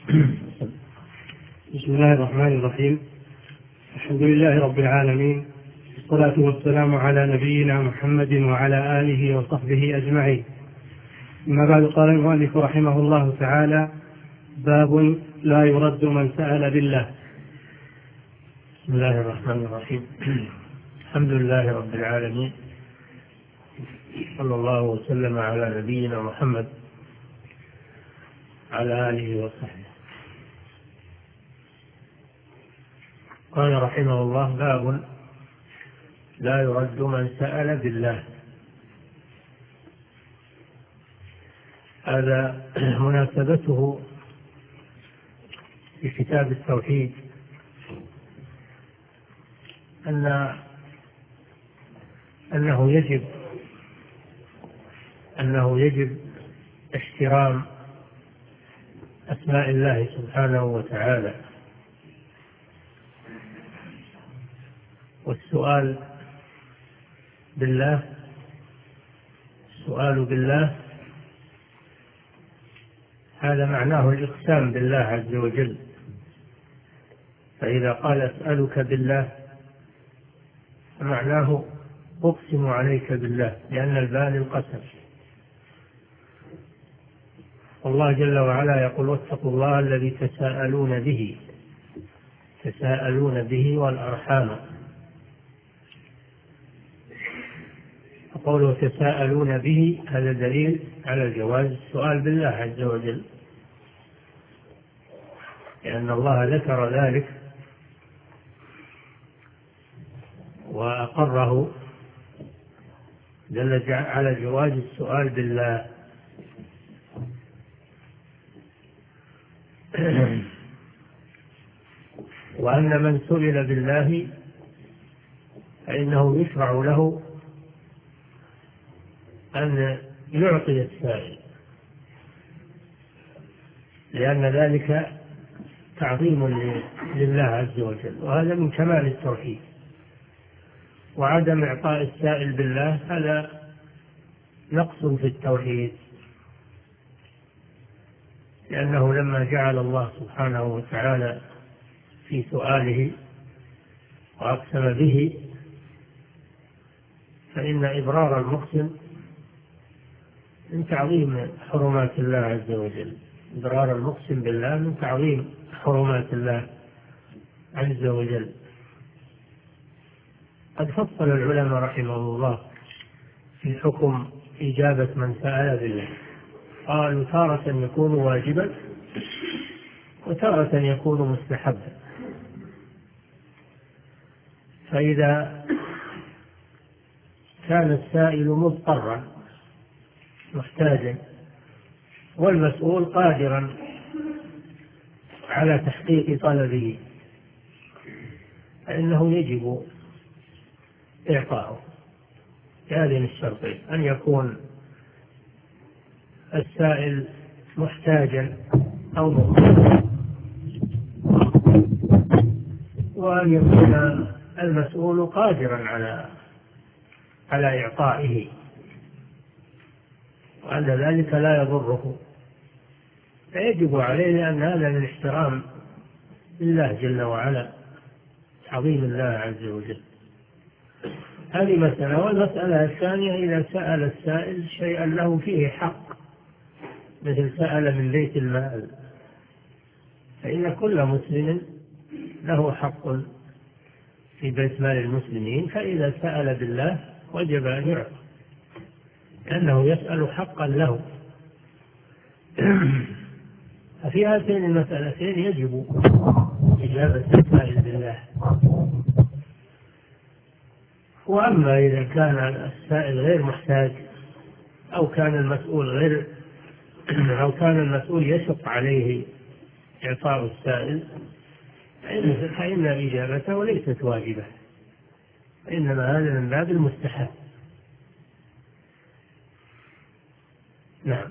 بسم الله الرحمن الرحيم. الحمد لله رب العالمين، والصلاة والسلام على نبينا محمد وعلى آله وصحبه أجمعين. أما بعد، قال المؤلف رحمه الله تعالى: باب لا يرد من سأل بالله. بسم الله الرحمن الرحيم. الحمد لله رب العالمين، صلى الله وسلم على نبينا محمد على آله وصحبه. قال رحمه الله: باب لا يرد من سأل بالله. هذا مناسبته في كتاب التوحيد، أنه يجب احترام أسماء الله سبحانه وتعالى، والسؤال بالله هذا معناه الإقسام بالله عز وجل. فإذا قال أسألك بالله فمعناه أقسم عليك بالله، لأن الباء للقسم. والله جل وعلا يقول: واتقوا الله الذي تساءلون به والأرحام. وقوله تساءلون به هذا دليل على جواز السؤال بالله عز وجل، لأن الله ذكر ذلك وأقره، دل على جواز السؤال بالله. وأن من سئل بالله فإنه يشرع له أن يعطي السائل، لأن ذلك تعظيم لله عز وجل، وهذا من كمال التوحيد. وعدم إعطاء السائل بالله هذا نقص في التوحيد، لأنه لما جعل الله سبحانه وتعالى في سؤاله وأقسم به، فإن إبرار المقسم من تعظيم حرمات الله عز وجل. إبرار المقسم بالله من تعظيم حرمات الله عز وجل. قد فصل العلماء رحمه الله في حكم إجابة من سأل بالله، قالوا: تارة يكون واجبا وتارة يكون مستحبا. فإذا كان السائل مضطرا محتاجا والمسؤول قادرا على تحقيق طلبه، فإنه يجب إعطاؤه بهذين الشرطين: أن يكون السائل محتاجا أو مضطرا، وأن يكون المسؤول قادرا على إعطائه، وأن ذلك لا يضره. فيجب عليه، لأن هذا من احترام الله جل وعلا، تعظيم الله عز وجل. هذه مسألة. والمسألة الثانية: إذا سأل السائل شيئا له فيه حق، مثل سأل من بيت المال، فإن كل مسلم له حق في بيت مال المسلمين، فإذا سأل بالله وجب أن يعطى، لأنه يسأل حقا له. ففي هاتين المسألتين يجب إجابة السائل بالله. وأما إذا كان السائل غير محتاج، أو كان المسؤول يشق عليه إعطاء السائل، فإن إجابته ليست واجبة، إنما هذا من باب المستحب. نعم.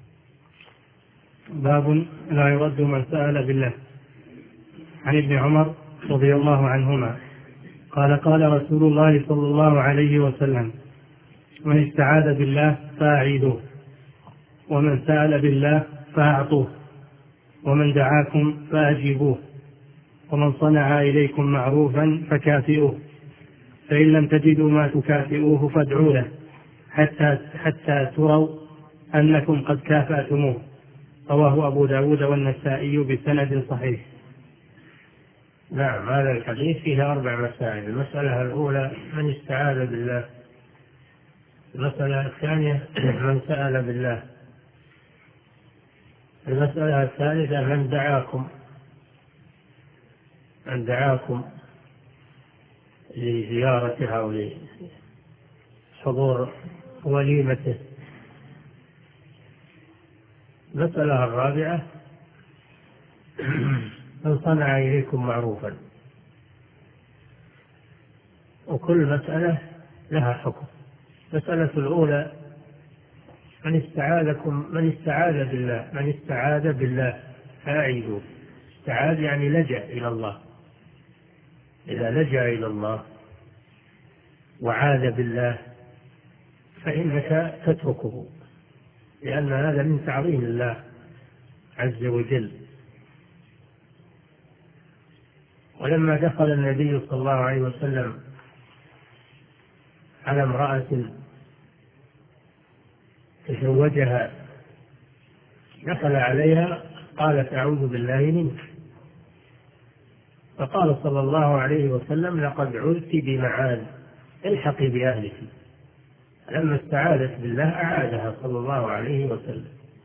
باب لا يرد من سأل بالله. عن ابن عمر رضي الله عنهما قال: قال رسول الله صلى الله عليه وسلم: من استعاذ بالله فأعيذوه، ومن سأل بالله فأعطوه. ومن دعاكم فأجيبوه، ومن صنع إليكم معروفا فكافئوه، فإن لم تجدوا ما تكافئوه فادعوا له حتى تروا أنكم قد كافأتموه. رواه أبو داود والنسائي بسند صحيح. نعم، هذا الحديث فيه 4 مسائل. المسألة الأولى من استعاذ بالله. المسألة الثانية من سأل بالله. المسألة الثالثة من دعاكم لزيارته أو لحضور وليمته. المسألة الرابعة من صنع إليكم معروفا. وكل مسألة لها حكم. المسألة الأولى من استعاذ بالله فأعيذوا. استعاذ يعني لجأ إلى الله. إذا لجأ إلى الله وعاذ بالله فإنك تتركه، لأن هذا من تعظيم الله عز وجل. ولما دخل النبي صلى الله عليه وسلم على امرأة تزوجها، دخل عليها قالت أعوذ بالله منك، فقال صلى الله عليه وسلم لقد عذت بمعاذ، الحقي بأهلك. لما استعاذت بالله أعادها صلى الله عليه وسلم.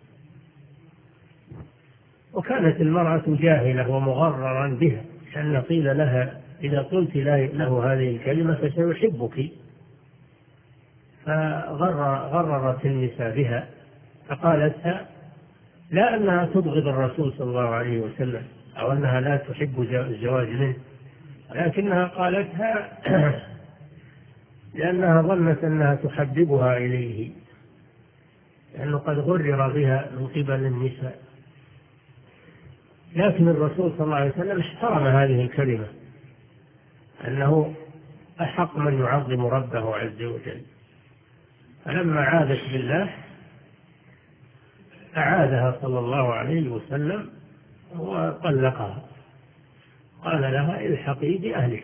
وكانت المرأة جاهلة ومغررا بها، لأن قيل لها إذا قلت له هذه الكلمة فسيحبك، فغررت النساء بها، فقالتها لا أنها تبغض الرسول صلى الله عليه وسلم أو أنها لا تحب الزواج منه، لكنها قالتها لأنها ظنت أنها تحببها إليه، لأنه قد غرر بها من قبل النساء. لكن الرسول صلى الله عليه وسلم احترم هذه الكلمة، أنه أحق من يعظم ربه عز وجل. فلما عادت بالله أعادها صلى الله عليه وسلم وطلقها، قال لها الحقي بأهلك.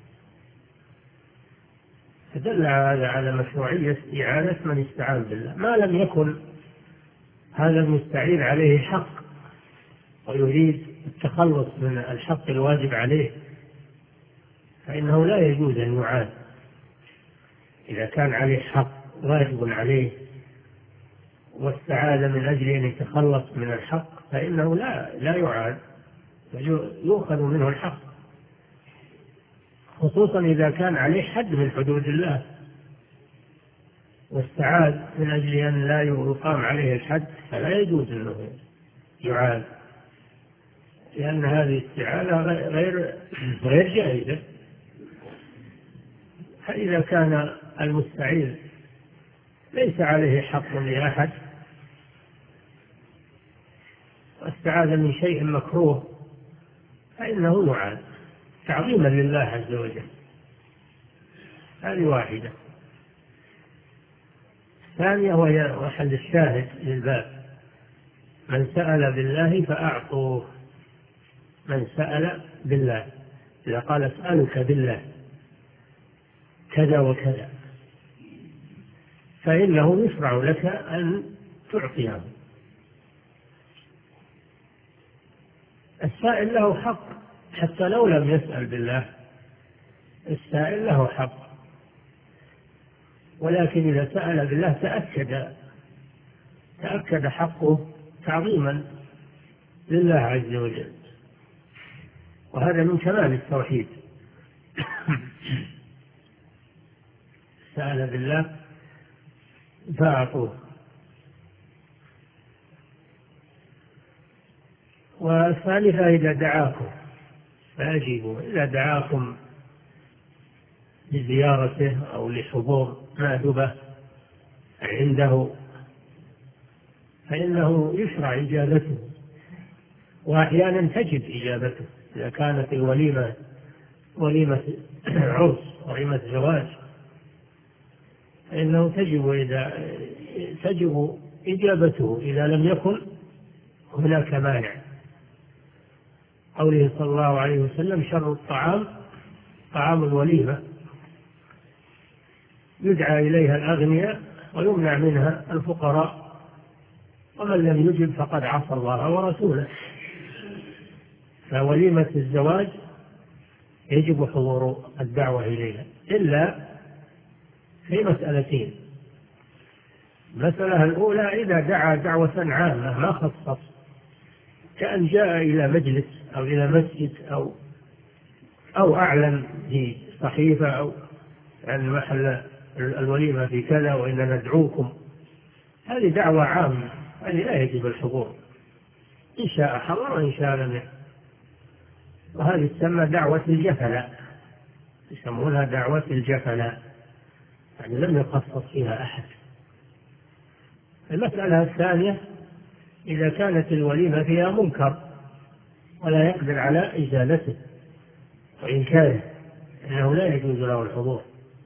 فدل هذا على مشروعية استعانة من استعان بالله، ما لم يكن هذا المستعين عليه حق ويريد التخلص من الحق الواجب عليه، فإنه لا يجوز أن يعاد. إذا كان عليه حق واجب عليه واستعاذ من أجل أن يتخلص من الحق فإنه لا يعاد، يؤخذ منه الحق، خصوصا إذا كان عليه حد من حدود الله واستعاذ من أجل أن لا يقام عليه الحد، فلا يجوز أنه يعاد، لأن هذه استعاذة غير جائزة. فإذا كان المستعيذ ليس عليه حق لأحد واستعاذ من شيء مكروه فإنه يعاد تعظيما لله عز وجل. هذه واحدة. ثانية وهي محل الشاهد للباب: من سأل بالله فأعطوه. من سأل بالله، إذا قال أسألك بالله كذا وكذا فإنه يشرع لك أن تعطيه. السائل له حق حتى لو لم يسأل بالله، السائل له حق، ولكن إذا سأل بالله تأكد حقه تعظيما لله عز وجل، وهذا من كمال التوحيد. سأل بالله فأعطوه. والثالثة إذا دعاكم فأجيبوا. إذا دعاكم لزيارته أو لحضور مأدبة عنده فإنه يشرع إجابته، وأحيانا تجب إجابته إذا كانت الوليمة وليمة عرس وليمة زواج، فإنه تجب إجابته إذا لم يكن هناك مانع قوله صلى الله عليه وسلم: شر الطعام طعام الوليمة، يدعى إليها الأغنياء ويمنع منها الفقراء، ومن لم يجب فقد عصى الله ورسوله. فوليمة الزواج يجب حضور الدعوة إليها إلا في مسألتين: المسألة الأولى إذا دعا دعوة عامة ما خصص، كأن جاء إلى مجلس أو إلى مسجد أو أعلن في صحيفة أو عن محل الوليمة في كذا وإننا ندعوكم، هذه دعوة عامة، هذه لا يجب الحضور، إن شاء حضر وإن شاء لم يحضر. وهذه تسمى دعوة الجفلة، يسمونها دعوة الجفلة، يعني لم يخصص فيها أحد. المسألة الثانية: إذا كانت الوليمة فيها منكر ولا يقدر على إزالته وإنكاره، إنه لا يجوز له الحضور،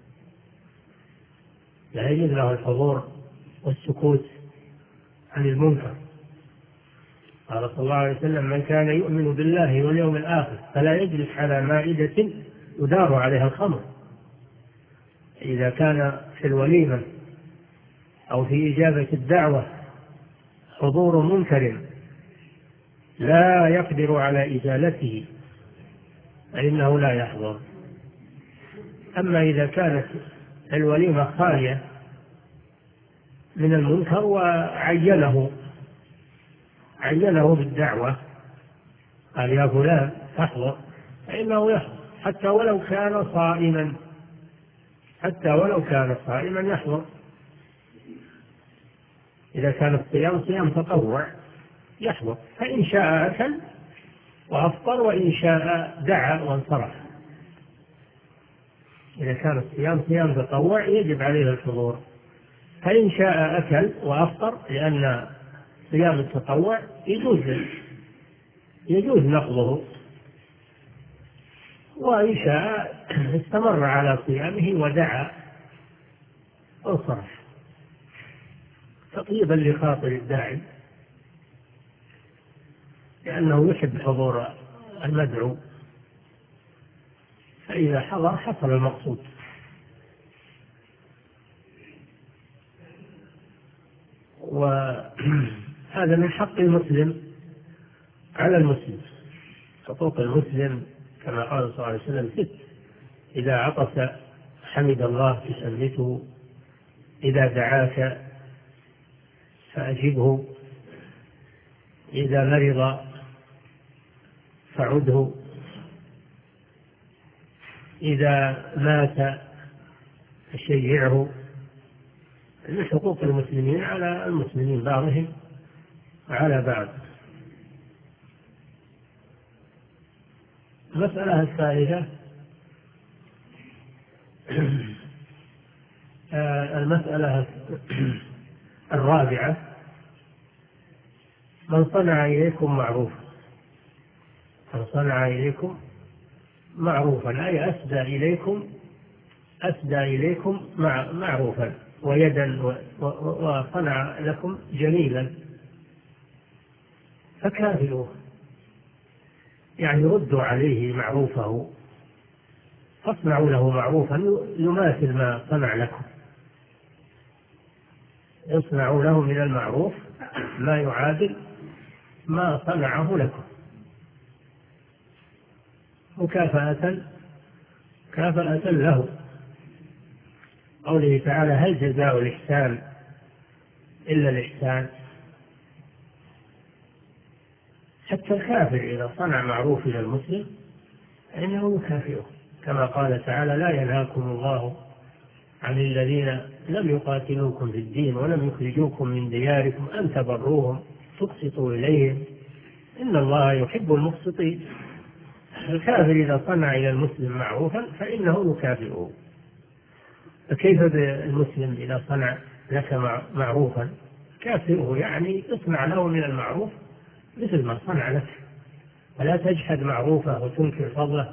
لا يجوز له الحضور والسكوت عن المنكر. قال صلى الله عليه وسلم: من كان يؤمن بالله واليوم الآخر فلا يجلس على مائدة يدار عليها الخمر. إذا كان في الوليمة أو في إجابة الدعوة حضور منكر لا يقدر على إزالته فإنه لا يحضر. أما إذا كانت الوليمة خالية من المنكر وعينه بالدعوة، قال: يا فلان تحضر، فإنه يحضر حتى ولو كان صائما يحضر. إذا كان الصيام صيام تطوع يحضر، فإن شاء أكل وأفطر وإن شاء دعا وانصرف. إذا كان الصيام صيام تطوع يجب عليه الحضور، فإن شاء أكل وأفطر، لأن صيام التطوع يجوز نقضه، وإن شاء استمر على صيامه ودعا وانصرف تطيبا لخاطر الداعي، لأنه يحب حضور المدعو، فإذا حضر حصل المقصود. وهذا من حق المسلم على المسلم. حقوق المسلم كما قال صلى الله عليه وسلم 6: إذا عطس حمد الله فسمته، إذا دعاك فأجبه، إذا مرض فعده، إذا مات فشيعه. من حقوق المسلمين على المسلمين بعضهم على بعض. المسألة الثالثة: المسألة الرابعة: من صنع إليكم معروفا أي أسدى إليكم معروفا ويدا وصنع لكم جميلا فكافئوه، يعني ردوا عليه معروفه، فاصنعوا له معروفا يماثل ما صنع لكم، اصنعوا له من المعروف ما يعادل ما صنعه لكم مكافأة له. قوله تعالى: هل جزاء الإحسان إلا الإحسان. حتى الكافر إذا صنع معروف إلى المسلم فإنه يكافئه، كما قال تعالى: لا ينهاكم الله عن الذين لم يقاتلوكم في الدين ولم يخرجوكم من دياركم أن تبروهم تقسطوا إليهم إن الله يحب المقسطين. الكافر إذا صنع إلى المسلم معروفا فإنه يكافئه، فكيف بالمسلم إذا صنع لك معروفا؟ كافئه، يعني اصنع له من المعروف مثل ما صنع لك، ولا تجحد معروفه وتنكر فضله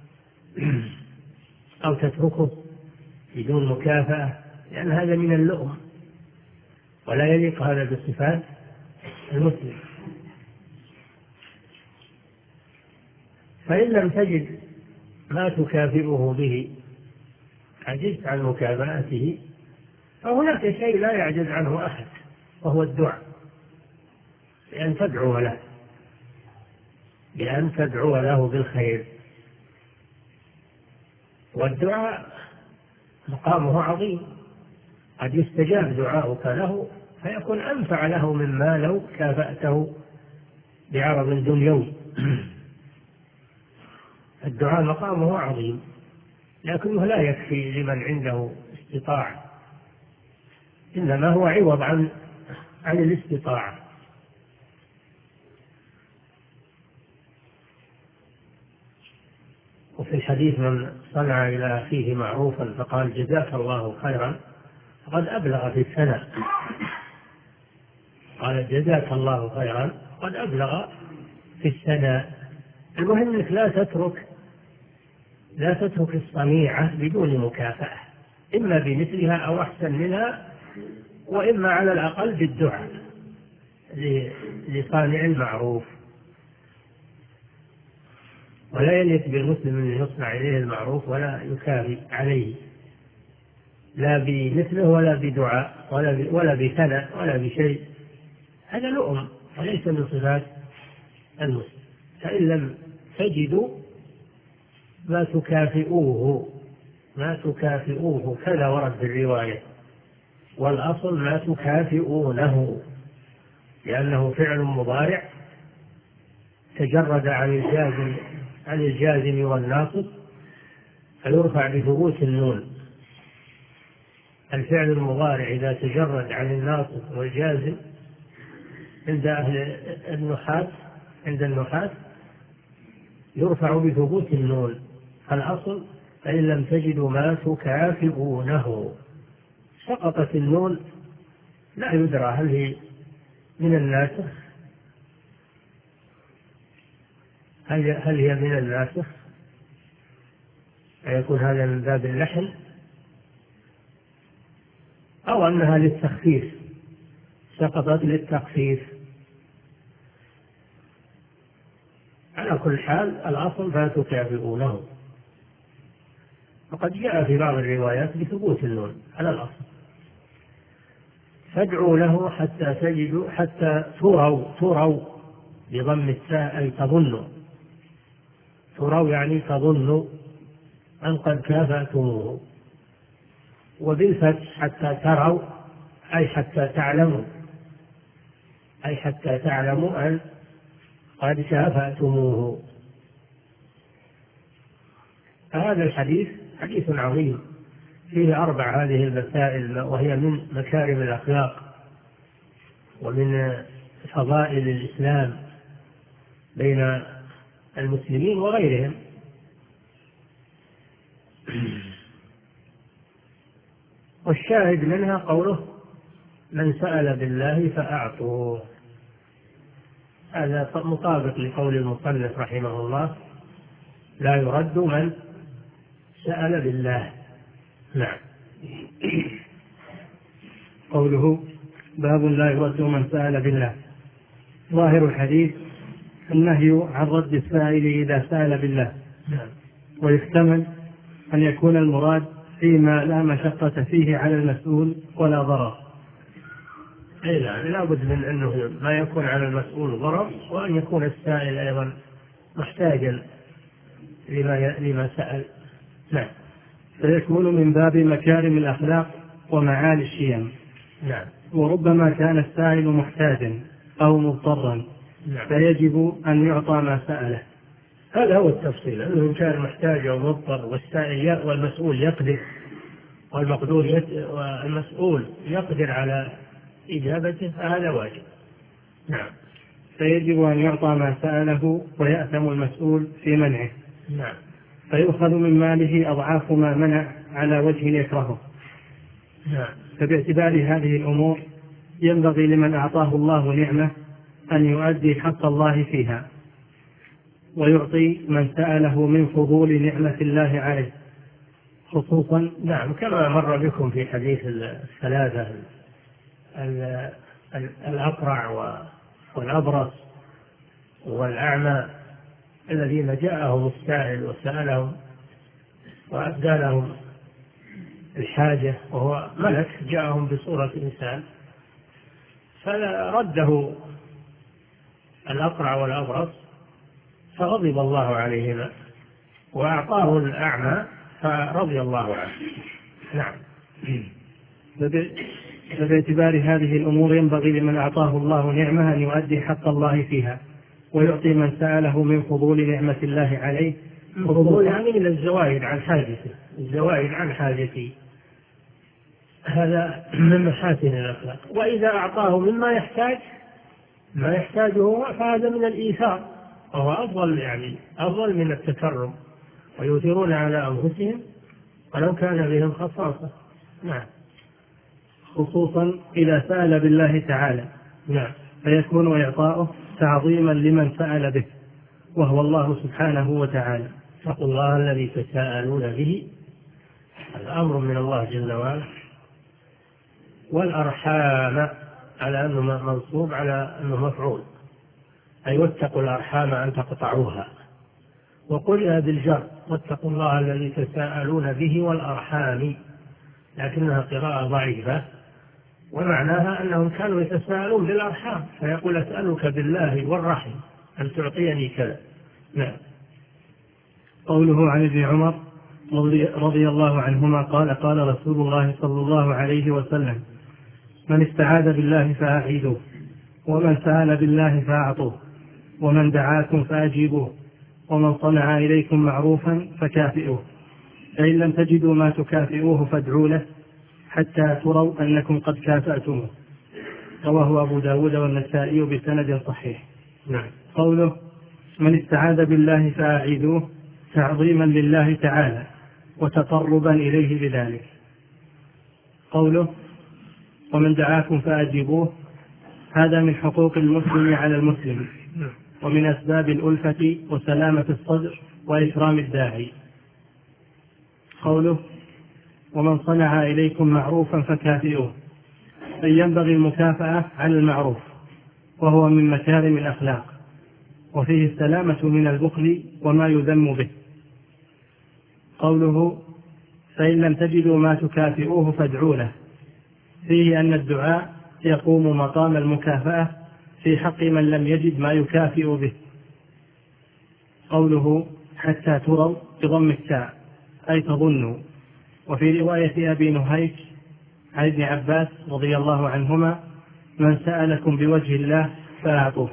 أو تتركه بدون مكافأة، لأن هذا من اللؤم ولا يليق هذا بصفات المسلم. فإن لم تجد ما تكافئه به، عجزت عن مكافأته، فهناك شيء لا يعجز عنه أحد، وهو الدعاء، بأن تدعو له بالخير. والدعاء مقامه عظيم، قد يستجاب دعاؤك له فيكون أنفع له مما لو كافأته بعرض دنيوي. الدعاء مقامه عظيم، لكنه لا يكفي لمن عنده استطاعة، إنما هو عوض عن الاستطاعة. وفي الحديث: من صنع إلى أخيه معروفا فقال جزاك الله خيرا فقد أبلغ في الثناء. قال جزاك الله خيرا قد أبلغ في الثناء. المهم أنك لا تترك الصنيعة بدون مكافأة، إما بمثلها أو أحسن منها، وإما على الأقل بالدعاء لصانع المعروف. ولا يليق بالمسلم أن يصنع إليه المعروف ولا يكافئ عليه، لا بمثله ولا بدعاء ولا بثناء ولا بشيء. هذا لؤم وليس من صفات المسلم. فإن لم تجدوا ما تكافئوه كذا ورد في الرواية، والأصل ما تكافئونه، لأنه فعل مضارع تجرد عن الجازم والناصب، فيرفع بثبوت النون. الفعل المضارع إذا تجرد عن الناصب والجازم عند النحاة يرفع بثبوت النون. الأصل: فإن لم تجدوا ما تكافئونه. سقطت النون، لا يدرى هل هي من الناسخ هل هي من الناسخ فيكون هذا من باب اللحن، أو أنها للتخفيف، سقطت للتخفيف. على كل حال الأصل فتكافئونه، وقد جاء في بعض الروايات بثبوت النون على الأصل. فادعوا له حتى تجدوا، حتى تروا بضم التاء أي تظنوا، تروا يعني تظنوا أن قد كافأتموه، وبالفتح حتى تروا أي حتى تعلموا أن قد كافأتموه. هذا الحديث حديث عظيم فيه 4 هذه المسائل، وهي من مكارم الأخلاق ومن فضائل الإسلام بين المسلمين وغيرهم. والشاهد منها قوله: من سأل بالله فأعطوه. هذا مطابق لقول المصنف رحمه الله: لا يرد من سأل بالله. نعم. قوله: باب لا يرد من سأل بالله. ظاهر الحديث النهي عن رد السائل إذا سأل بالله. نعم. ويحتمل أن يكون المراد فيما لا مشقة فيه على المسؤول ولا ضرر. لا بد من أنه ما يكون على المسؤول ضرر، وأن يكون السائل أيضا محتاجا لما سأل. نعم. فيكون من باب مكارم الأخلاق ومعالي الشيم. نعم. وربما كان السائل محتاجا أو مضطرا. نعم. فيجب أن يعطى ما سأله. هذا هو التفصيل، أنه إن كان محتاج أو مضطر والسائل والمسؤول يقدر، والمسؤول يقدر على إجابته، فهذا واجب. نعم. فيجب أن يعطى ما سأله، ويأثم المسؤول في منعه. نعم. فيؤخذ من ماله أضعاف ما منع على وجه يكرهه. نعم. فباعتبار هذه الأمور ينبغي لمن أعطاه الله نعمة أن يؤدي حق الله فيها، ويعطي من سأله من فضول نعمة الله عليه، خصوصا. نعم. كما مر بكم في حديث الثلاثة: الأقرع والأبرص والأعمى الذين جاءهم السائل وسألهم وأبدى لهم الحاجة، وهو ملك جاءهم بصورة إنسان، فرده الأقرع والأبرص فغضب الله عليهما، وأعطاه الأعمى فرضي الله عنه. نعم. فباعتبار هذه الأمور ينبغي لمن أعطاه الله نعمة أن يؤدي حق الله فيها، ويعطي من سأله من فضول نعمة الله عليه. فضول يعني من الزوائد عن حاجته، الزوائد عن حاجته، هذا من محاسن الأخلاق. وإذا أعطاه مما يحتاج ما يحتاجه هو فهذا من الإيثار، وهو أفضل، يعني أفضل من التكرم، ويؤثرون على أنفسهم ولو كان بهم خصاصة. نعم. خصوصا إذا سأل بالله تعالى. نعم. فيكون إعطاؤه تعظيما لمن سأل به، وهو الله سبحانه وتعالى. اتقوا الله الذي تساءلون به، الأمر من الله جل وعلا. والأرحام على أنه منصوب على أنه مفعول، أي واتقوا الأرحام أن تقطعوها. وقرئ بالجر واتقوا الله الذي تساءلون به والأرحام، لكنها قراءة ضعيفة، ومعناها أنهم كانوا يتساءلون بالأرحام، فيقول أسألك بالله والرحم أن تعطيني كذا. نعم. قوله عن ابن عمر رضي الله عنهما قال قال رسول الله صلى الله عليه وسلم: من استعاذ بالله فأعيذوه، ومن سأل بالله فأعطوه، ومن دعاكم فأجيبوه، ومن صنع إليكم معروفا فكافئوه، فإن لم تجدوا ما تكافئوه فادعوا له حتى تروا أنكم قد كافأتموه. رواه أبو داود والنسائي بسند صحيح. نعم. قوله من استعاذ بالله فأعيذوه تعظيما لله تعالى وتقربا إليه بذلك. قوله ومن دعاكم فأجيبوه، هذا من حقوق المسلم على المسلم، ومن أسباب الألفة وسلامة الصدر وإكرام الداعي. قوله ومن صنع إليكم معروفا فكافئوه، أي ينبغي المكافأة على المعروف، وهو من مكارم الأخلاق، وفيه السلامة من البخل وما يذم به. قوله فإن لم تجدوا ما تكافئوه فادعوا له، فيه أن الدعاء يقوم مقام المكافأة في حق من لم يجد ما يكافئ به. قوله حتى تروا بضم التاء أي تظنوا. وفي رواية أبي نهيك عن ابن عباس رضي الله عنهما: من سألكم بوجه الله فأعطوه.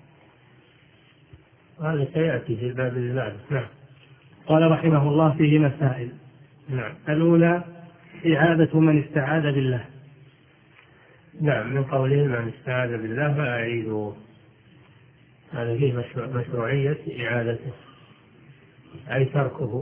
هذا سيأتي في الباب اللي. نعم. قال رحمه الله فيه مسائل. نعم. الأولى إعادة من استعاذ بالله. نعم. من قوله من استعاذ بالله فأعيذوه، هذا فيه مشروعية إعادته، أي تركه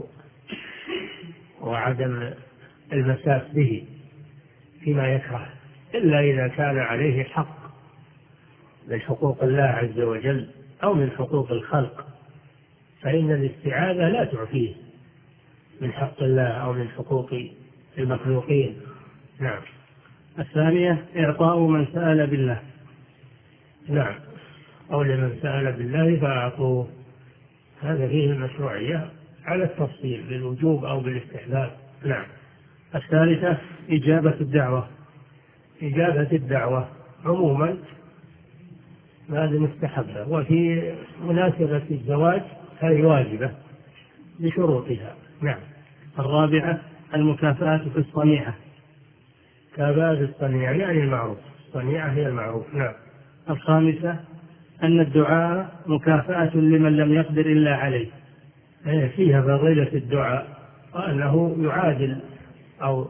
وعدم المساس به فيما يكره، إلا إذا كان عليه حق من حقوق الله عز وجل أو من حقوق الخلق، فإن الاستعاذة لا تعفيه من حق الله أو من حقوق المخلوقين. نعم. الثانية إعطاء من سأل بالله. نعم. أو لمن سأل بالله فأعطوه، هذا فيه المشروعية على التفصيل بالوجوب أو بالاستحباب. نعم. الثالثة إجابة الدعوة. إجابة الدعوة عموما هذه مستحبة، وفي مناسبة الزواج هذه واجبة بشروطها. نعم. الرابعة المكافأة في الصنيعة. كافأة الصنيعة يعني المعروف، الصنيعة هي المعروف. نعم. الخامسة أن الدعاء مكافأة لمن لم يقدر إلا عليه، فيها فضيلة الدعاء، وأنه يعادل أو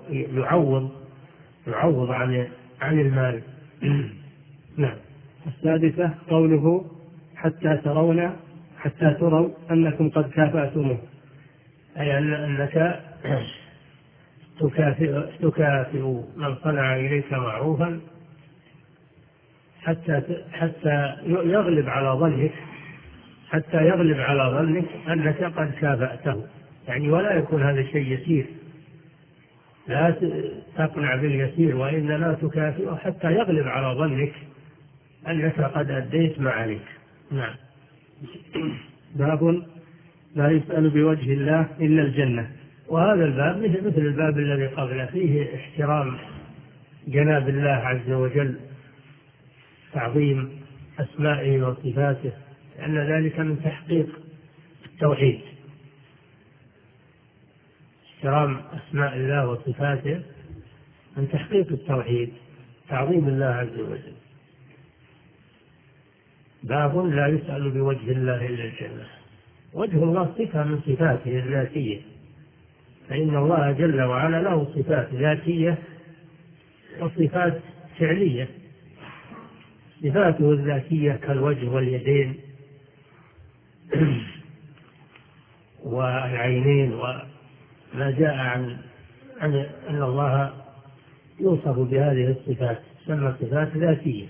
يعوض عن المال. نعم. السادسة قوله حتى تروا أنكم قد كافأتموه، أي أنك تكافئ من صنع إليك معروفا حتى يغلب على ظنك أنك قد كافأته، يعني ولا يكون هذا الشيء يسير، لا تقنع باليسير، وإنما تكافئه حتى يغلب على ظنك أنك قد أديت ما عليك. نعم. باب لا يسأل بوجه الله إلا الجنة. وهذا الباب مثل الباب الذي قبله، فيه احترام جناب الله عز وجل، تعظيم أسمائه وصفاته، لأن ذلك من تحقيق التوحيد. احترام أسماء الله وصفاته من تحقيق التوحيد، تعظيم الله عز وجل. باب لا يسأل بوجه الله إلا الجنة. وجه الله صفة من صفاته الذاتية، فإن الله جل وعلا له صفات ذاتية وصفات فعلية. صفاته الذاتية كالوجه واليدين والعينين، وما جاء عن أن الله يوصف بهذه الصفات تسمى صفات ذاتية.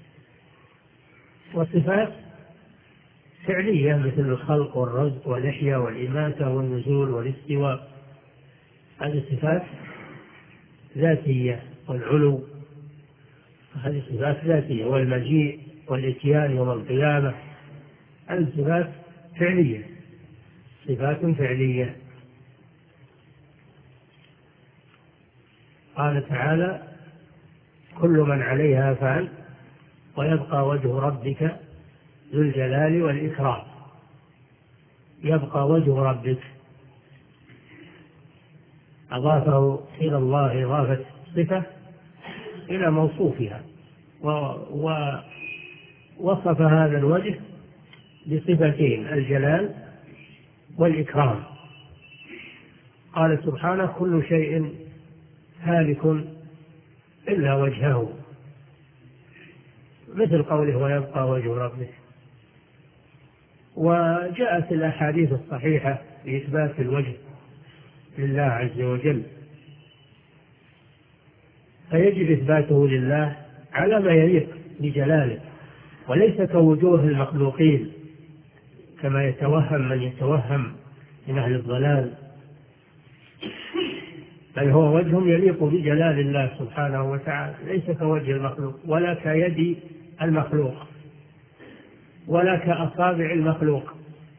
وصفات فعلية مثل الخلق والرزق والإحياء والإماتة والنزول والاستواء، هذه صفات ذاتية. والعلو هذه صفات ذاتية. والمجيء والإتيان يوم القيامة هذه صفات فعلية، صفات فعلية. قال تعالى: كل من عليها فان ويبقى وجه ربك ذو الجلال والإكرام. يبقى وجه ربك، أضافه إلى الله إضافة صفة إلى موصوفها، ووصف هذا الوجه بصفتين: الجلال والإكرام. قال سبحانه: كل شيء هالك إلا وجهه، مثل قوله: ويبقى وجه ربك. وجاءت الأحاديث الصحيحة بإثبات الوجه لله عز وجل، فيجب إثباته لله على ما يليق بجلاله، وليس كوجوه المخلوقين كما يتوهم من يتوهم من أهل الضلال، بل هو وجه يليق بجلال الله سبحانه وتعالى، ليس كوجه المخلوق ولا كيد المخلوق ولا كأصابع المخلوق.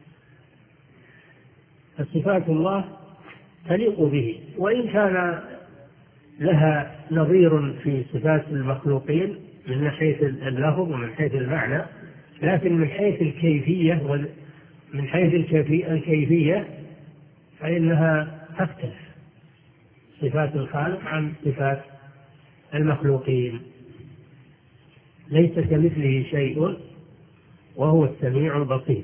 فصفات الله تليق به، وإن كان لها نظير في صفات المخلوقين من حيث اللفظ ومن حيث المعنى، لكن من حيث الكيفية فإنها تختلف صفات الخالق عن صفات المخلوقين. ليس كمثله شيء وهو السميع البصير.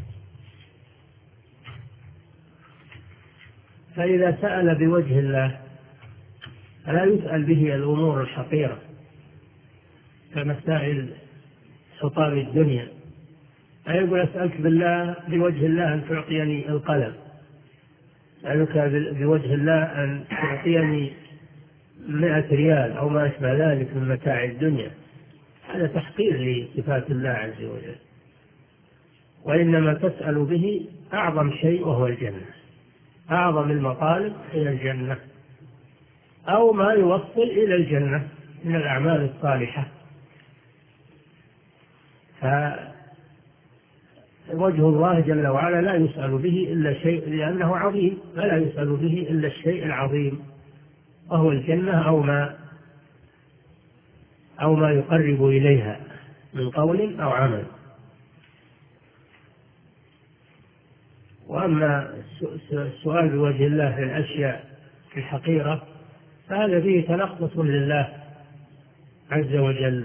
فإذا سأل بوجه الله فلا يسأل به الأمور الحقيرة كمسائل حطام الدنيا. يقول: أسألك بالله بوجه الله أن تعطيني القلم، أسألك بوجه الله أن تعطيني 100 ريال أو ما أشبه ذلك من متاع الدنيا. هذا تحقير لصفات الله عز وجل. وإنما تسأل به أعظم شيء وهو الجنة، أعظم المطالب إلى الجنة، أو ما يوصل إلى الجنة من الأعمال الصالحة. فوجه الله جل وعلا لا يسأل به إلا شيء، لأنه عظيم، فلا يسأل به إلا الشيء العظيم وهو الجنة أو ما يقرب إليها من قول أو عمل. وأما السؤال بوجه الله في الأشياء الحقيرة فهذا فيه تنقص لله عز وجل.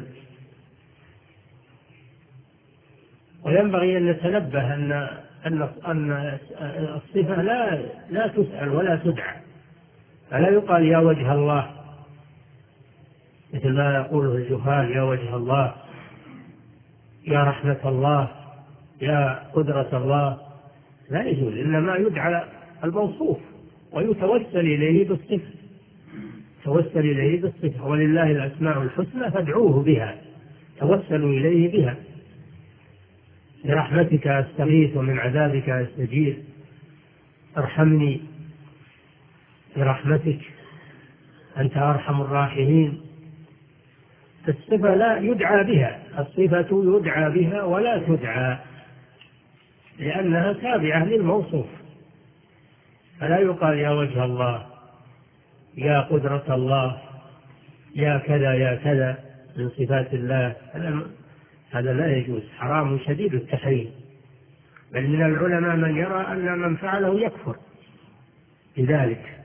وينبغي أن نتنبه أن الصفة لا تسأل ولا تدعى، فلا يقال يا وجه الله مثل ما يقوله الجهال: يا وجه الله، يا رحمة الله، يا قدرة الله. لا يجوز، إنما يدعى الموصوف ويتوسل إليه بالصفة، توسل إليه بالصفة. ولله الأسماء الحسنى فادعوه بها، توسلوا إليه بها. برحمتك أستغيث ومن عذابك أستجير، ارحمني برحمتك أنت أرحم الراحمين. الصفة لا يدعى بها، الصفة يدعى بها ولا تدعى. لأنها تابعة للموصوف، فلا يقال يا وجه الله، يا قدرة الله، يا كذا يا كذا من صفات الله، هذا لا يجوز، حرام شديد التحريم. بل من العلماء من يرى أن من فعله يكفر بذلك.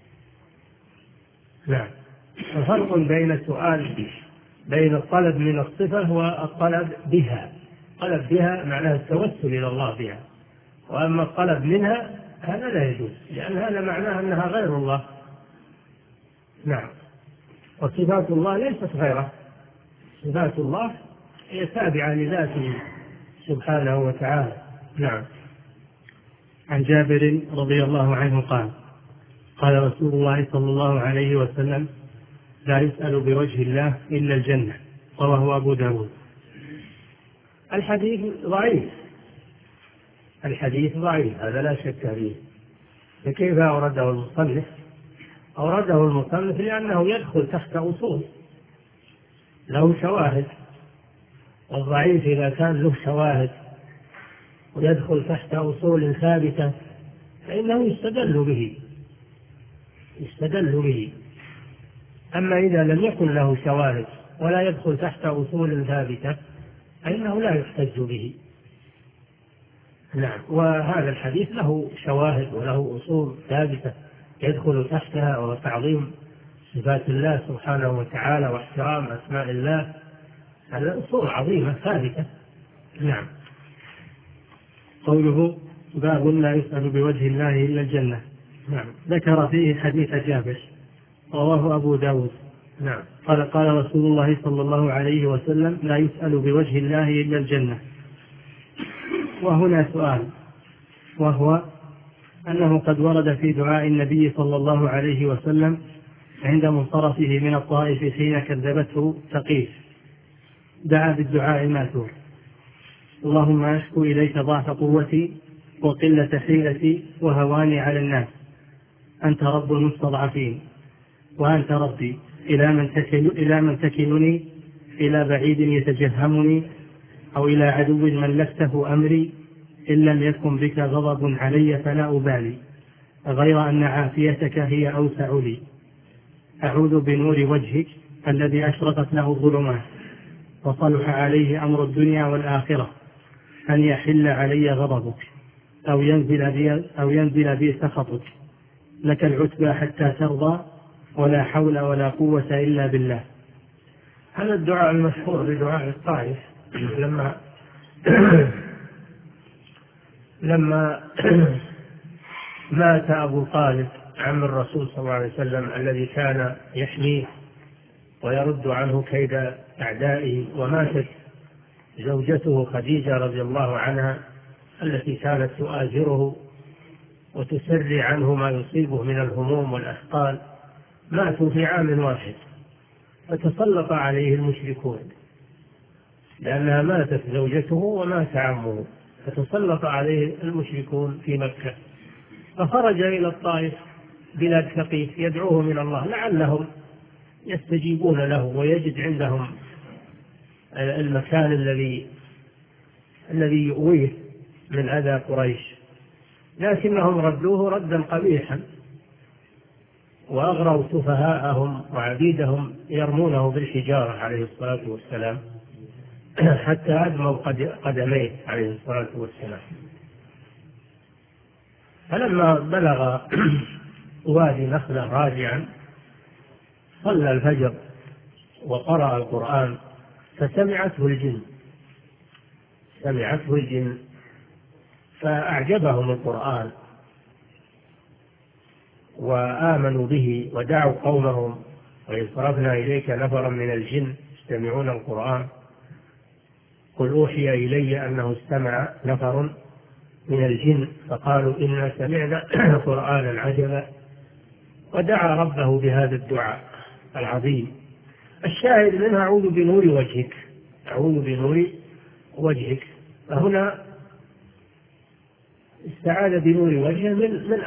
نعم. الفرق بين السؤال بين الطلب من الصفة والطلب بها. الطلب بها معناه التوسل إلى الله بها، وأما الطلب منها هذا لا يجوز، لأن هذا معناه أنها غير الله. نعم. وصفات الله ليست غيره، صفات الله هي تابعة لذاته سبحانه وتعالى. نعم. عن جابر رضي الله عنه قال قال رسول الله صلى الله عليه وسلم: لا يسأل بوجه الله إلا الجنة. رواه أبو داود. الحديث ضعيف، الحديث ضعيف، هذا لا شك فيه. فكيف أورده المصنف؟ أورده المصنف لأنه يدخل تحت أصول له شواهد، والضعيف إذا كان له شواهد ويدخل تحت أصول ثابتة فإنه يستدل به. أما إذا لم يكن له شواهد ولا يدخل تحت أصول ثابتة فإنه لا يحتج به. نعم. وهذا الحديث له شواهد وله أصول ثابتة يدخل تحتها، وتعظيم صفات الله سبحانه وتعالى واحترام أسماء الله، هذا أصول عظيمة ثابتة. نعم. قوله: باب لا يسأل بوجه الله إلا الجنة. نعم. ذكر فيه حديث جابر رواه أبو داود. نعم. قال رسول الله صلى الله عليه وسلم: لا يسأل بوجه الله إلا الجنة. وهنا سؤال، وهو أنه قد ورد في دعاء النبي صلى الله عليه وسلم عند منصرفه من الطائف حين كذبته ثقيف، دعا بالدعاء ماثور: اللهم أشكو إليك ضعف قوتي وقلة حيلتي وهواني على الناس، أنت رب المستضعفين، وأنت ربي، إلى من تكلني؟ إلى بعيد يتجهمني، أو إلى عدو ملكته أمري؟ إن لم يكن بك غضب علي فلا أبالي، غير أن عافيتك هي أوسع لي. أعوذ بنور وجهك الذي أشرقت له الظلمات وصلح عليه أمر الدنيا والآخرة أن يحل علي غضبك أو ينزل بي سخطك. لك العتبى حتى ترضى، ولا حول ولا قوة إلا بالله. هذا الدعاء المشهور بدعاء الطائف لما مات أبو طالب عم الرسول صلى الله عليه وسلم الذي كان يحميه ويرد عنه كيد أعدائه، وماتت زوجته خديجة رضي الله عنها التي كانت تؤازره وتسري عنه ما يصيبه من الهموم والأثقال، ماتوا في عام واحد، فتسلط عليه المشركون لأنها ماتت زوجته ومات عمه، فتسلط عليه المشركون في مكة، فخرج إلى الطائف بلاد ثقيف يدعوهم إلى الله لعلهم يستجيبون له ويجد عندهم المكان الذي يؤويه من أذى قريش، لكنهم ردوه ردا قبيحا وأغروا سفهاءهم وعبيدهم يرمونه بالحجارة عليه الصلاة والسلام حتى أدموا قدميه عليه الصلاة والسلام. فلما بلغ وادي نخلة راجعا صلى الفجر وقرأ القرآن فسمعته الجن فأعجبهم القرآن وآمنوا به ودعوا قومهم: وإذ صرفنا إليك نفرا من الجن يستمعون القرآن قل أوحي إلي أنه استمع نفر من الجن فقالوا إنا سمعنا قرآنا عجبا، ودعا ربه بهذا الدعاء العظيم. الشاهد منها: أعوذ بنور وجهك، أعوذ بنور وجهك. فهنا استعاذ بنور وجهه من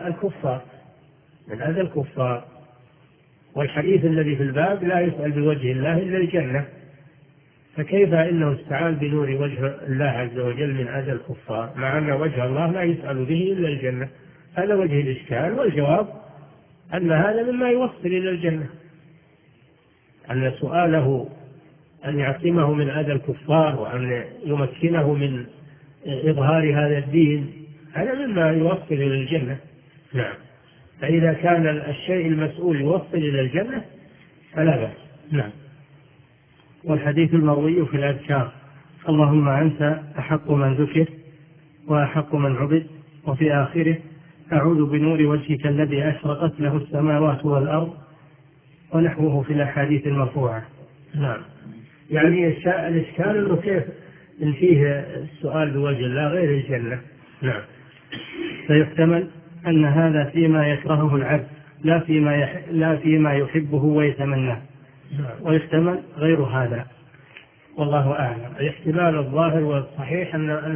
أذى الكفار، والحديث الذي في الباب لا يسأل بوجه الله إلا الجنة. فكيف إنه استعان بنور وجه الله عز وجل من أذى الكفار مع أن وجه الله لا يسأل به إلا الجنة؟ هذا وجه الإشكال. والجواب أن هذا مما يوصل إلى الجنة، أن سؤاله أن يعصمه من أذى الكفار وأن يمكنه من إظهار هذا الدين هذا مما يوصل إلى الجنة. نعم. فإذا كان الشيء المسؤول يوصل إلى الجنة فلا بأس. نعم. والحديث المروي في الأذكار: اللهم أنت أحق من ذكر وأحق من عبد، وفي آخره: أعوذ بنور وجهك الذي أشرقت له السماوات والأرض، ونحوه في الأحاديث المرفوعة. نعم. يعني الإشكال أنه كيف إن فيه السؤال بوجه الله غير الجنة. نعم. فيحتمل أن هذا فيما يكرهه العبد لا فيما يحبه ويتمناه، ويحتمل غير هذا، والله أعلم. الاحتمال الظاهر والصحيح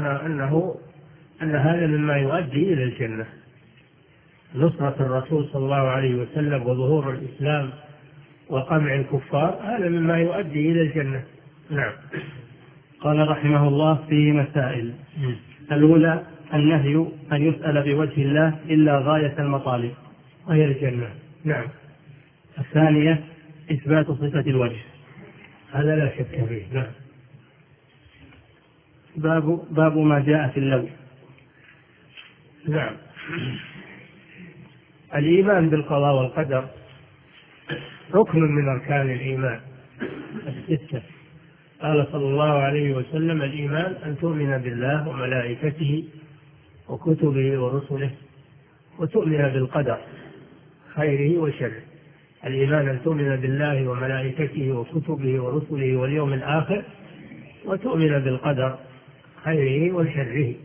أن هذا مما يؤدي إلى الجنة، نصرة الرسول صلى الله عليه وسلم وظهور الإسلام وقمع الكفار، هذا مما يؤدي إلى الجنة. نعم. قال رحمه الله: فيه مسائل. الأولى: النهي أن يسأل بوجه الله إلا غاية المطالب غير الجنة. نعم. الثانية: إثبات صفة الوجه، هذا لا شك فيه. نعم. باب ما جاء في اللون. نعم. الإيمان بالقضاء والقدر ركن من أركان الإيمان الستة. قال صلى الله عليه وسلم: الإيمان أن تؤمن بالله وملائكته وكتبه ورسله وتؤمن بالقدر خيره وشره. الإيمان أن تؤمن بالله وملائكته وكتبه ورسله واليوم الآخر وتؤمن بالقدر خيره وشره.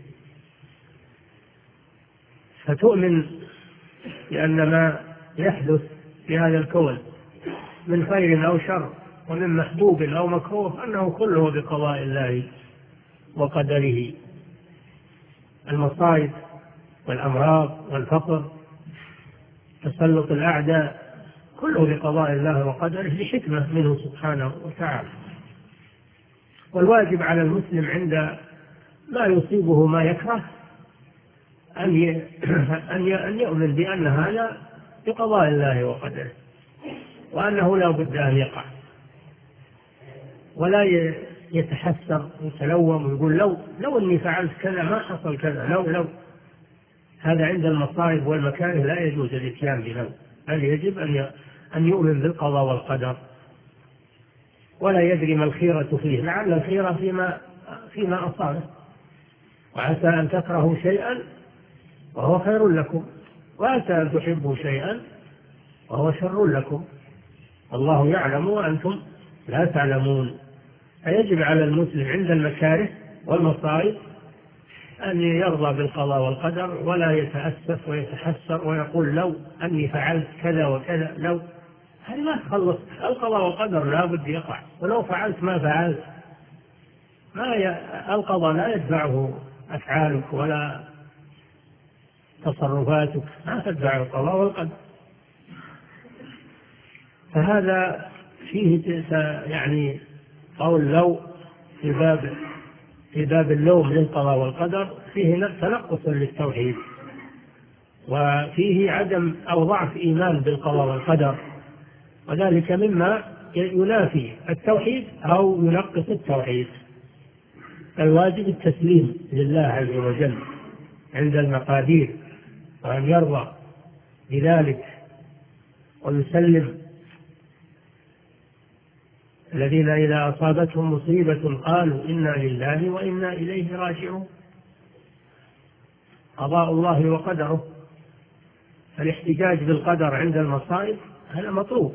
فتؤمن بأن ما يحدث في هذا الكون من خير أو شر ومن محبوب أو مكروه أنه كله بقضاء الله وقدره. المصائب والأمراض والفقر، تسلط الأعداء، كله بقضاء الله وقدره لحكمة منه سبحانه وتعالى. والواجب على المسلم عند ما يصيبه ما يكره أن يؤمن بأن هذا بقضاء الله وقدره، وأنه لا بد أن يقع، ولا يتحسر ويتلوم ويقول لو أني فعلت كذا ما حصل كذا، لو هذا عند المصائب والمكاره لا يجوز الإتيان بلو، بل يجب أن يؤمن بالقضاء والقدر ولا يدري ما الخيرة فيه، لعل الخيرة فيما أصابه، وعسى أن تكرهوا شيئا وهو خير لكم، وعسى أن تحبوا شيئا وهو شر لكم، الله يعلم وأنتم لا تعلمون. فيجب على المسلم عند المكاره والمصائب أن يرضى بالقضاء والقدر ولا يتأسف ويتحسر ويقول لو أني فعلت كذا وكذا، لو هذه ما تخلص. القضاء والقدر لا بد يقع، ولو فعلت ما فعلت القضاء لا يتبعه أفعالك ولا تصرفاتك، ما تتبع القضاء والقدر. فهذا فيه يعني قول لو في باب اللوم للقضاء والقدر فيه تنقص للتوحيد، وفيه عدم أو ضعف إيمان بالقضاء والقدر، وذلك مما ينافي التوحيد أو ينقص التوحيد. الواجب التسليم لله عز وجل عند المقادير، وأن يرضى بذلك ويسلم. الذين إذا أصابتهم مصيبة قالوا إنا لله وإنا إليه راجعون، قضاء الله وقدره. فالاحتجاج بالقدر عند المصائب هذا مطلوب،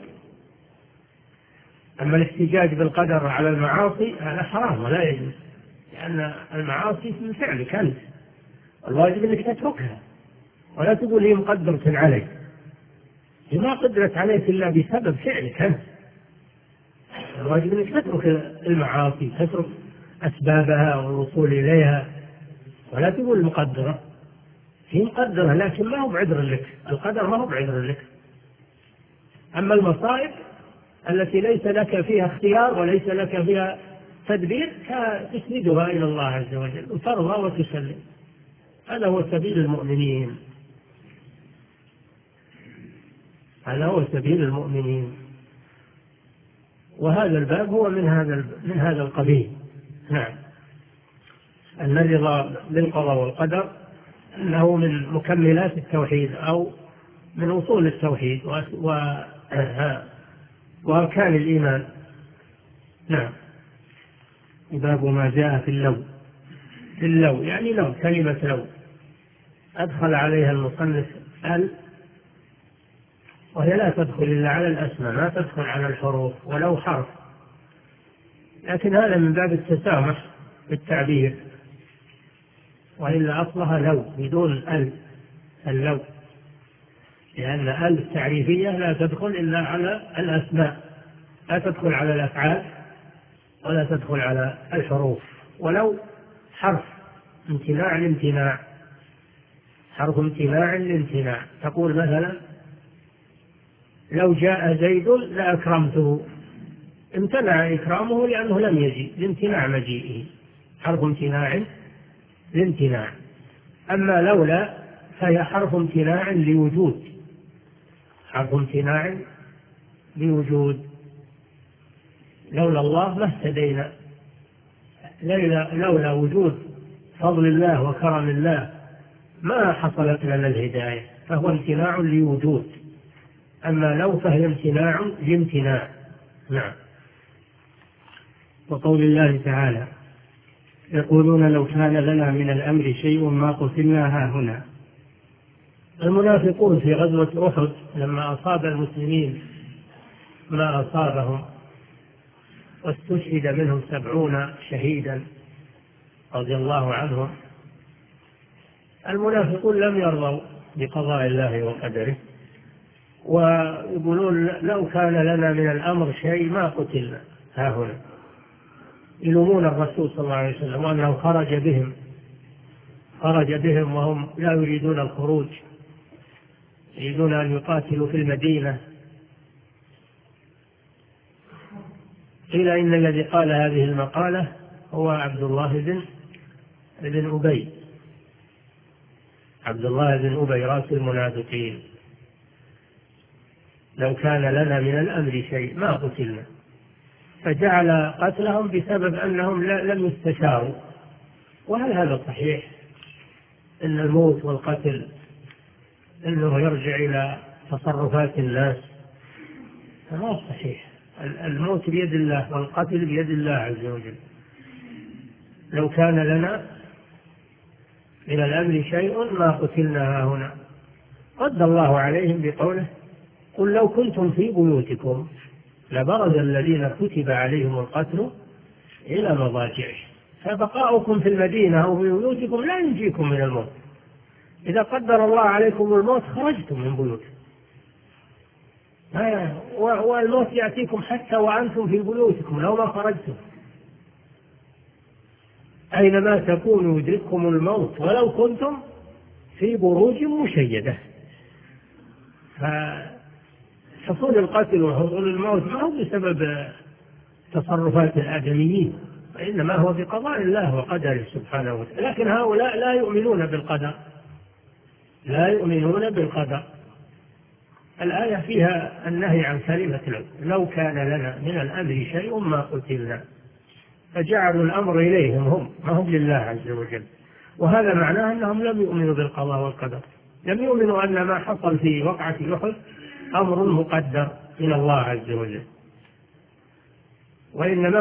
أما الاحتجاج بالقدر على المعاصي هذا حرام ولا يجوز، لأن المعاصي من فعلك أنت، الواجب أنك تتركها ولا تقول هي مقدرة عليك، هي ما قدرت عليك إلا بسبب فعلك أنت. الواجب أنك تترك المعاصي، تترك أسبابها والوصول إليها، ولا تقول مقدرة، هي مقدرة لكن ما هو بعذر لك، القدر ما هو بعذر لك. أما المصائب التي ليس لك فيها اختيار وليس لك فيها تدبير تسندها إلى الله عز وجل وترضى وتسلم. هذا هو سبيل المؤمنين، هذا هو سبيل المؤمنين. وهذا الباب هو من هذا القبيل. نعم. أن الرضا بالقضاء والقدر أنه من مكملات التوحيد أو من أصول التوحيد وأركان الإيمان. نعم. باب ما جاء في اللو. في اللو يعني لو، كلمة لو أدخل عليها المصنف ال، وهي لا تدخل إلا على الأسماء، ما تدخل على الحروف ولو حرف، لكن هذا من باب التسامح بالتعبير، وإلا أصلها لو بدون اللو، لأن التعريفية لا تدخل إلا على الأسماء، لا تدخل على الأفعال ولا تدخل على الحروف. ولو حرف امتناع الامتناع، حرف امتناع الامتناع. تقول مثلا لو جاء زيد لأكرمته، امتنع إكرامه لأنه لم يجي لامتناع مجيئه، حرف امتناع الامتناع. أما لولا فهي حرف امتناع لوجود، حرف امتناع لوجود. لولا الله ما اهتدينا، لولا وجود فضل الله وكرم الله ما حصلت لنا الهداية، فهو امتناع لوجود. أما لو فهي امتناع لامتناع. نعم. وقول الله تعالى يقولون لو كان لنا من الأمر شيء ما قتلنا هاهنا. المنافقون في غزوة أحد لما أصاب المسلمين ما أصابهم واستشهد منهم 70 شهيدا رضي الله عنهم، المنافقون لم يرضوا بقضاء الله وقدره، ويقولون لو كان لنا من الأمر شيء ما قتلنا هاهنا، يلومون الرسول صلى الله عليه وسلم وأنه خرج بهم وهم لا يريدون الخروج، يريدون أن يقاتلوا في المدينة. قيل إن الذي قال هذه المقالة هو عبد الله بن أبي، عبد الله بن أبي رأس المنافقين. لو كان لنا من الأمر شيء ما قتلنا، فجعل قتلهم بسبب أنهم لم يستشاروا. وهل هذا صحيح أن الموت والقتل أنه يرجع إلى تصرفات الناس؟ ما صحيح. الموت بيد الله والقتل بيد الله عز وجل. لو كان لنا من الأمر شيء ما قتلنا هنا. رد الله عليهم بقوله قل لو كنتم في بيوتكم لبرز الذين كتب عليهم القتل إلى مضاجعهم، فبقاؤكم في المدينة أو في بيوتكم لا ينجيكم من الموت. إذا قدر الله عليكم الموت خرجتم من بيوتكم، والموت يأتيكم حتى وأنتم في بيوتكم لو ما خرجتم. أينما تكونوا يدرككم الموت ولو كنتم في بروج مشيدة. فحصول القتل وحصول الموت ما هو بسبب تصرفات الآدميين، وإنما هو بقضاء الله وقدره سبحانه وتعالى. لكن هؤلاء لا يؤمنون بالقدر، لا يؤمنون بالقدر. الآية فيها النهي عن كلمة لو كان لنا من الأمر شيء ما قتلنا، فجعلوا الأمر إليهم هم، ما هم لله عز وجل. وهذا معناه أنهم لم يؤمنوا بالقضاء والقدر، لم يؤمنوا أن ما حصل في وقعة أحد أمر مقدر من الله عز وجل، وإنما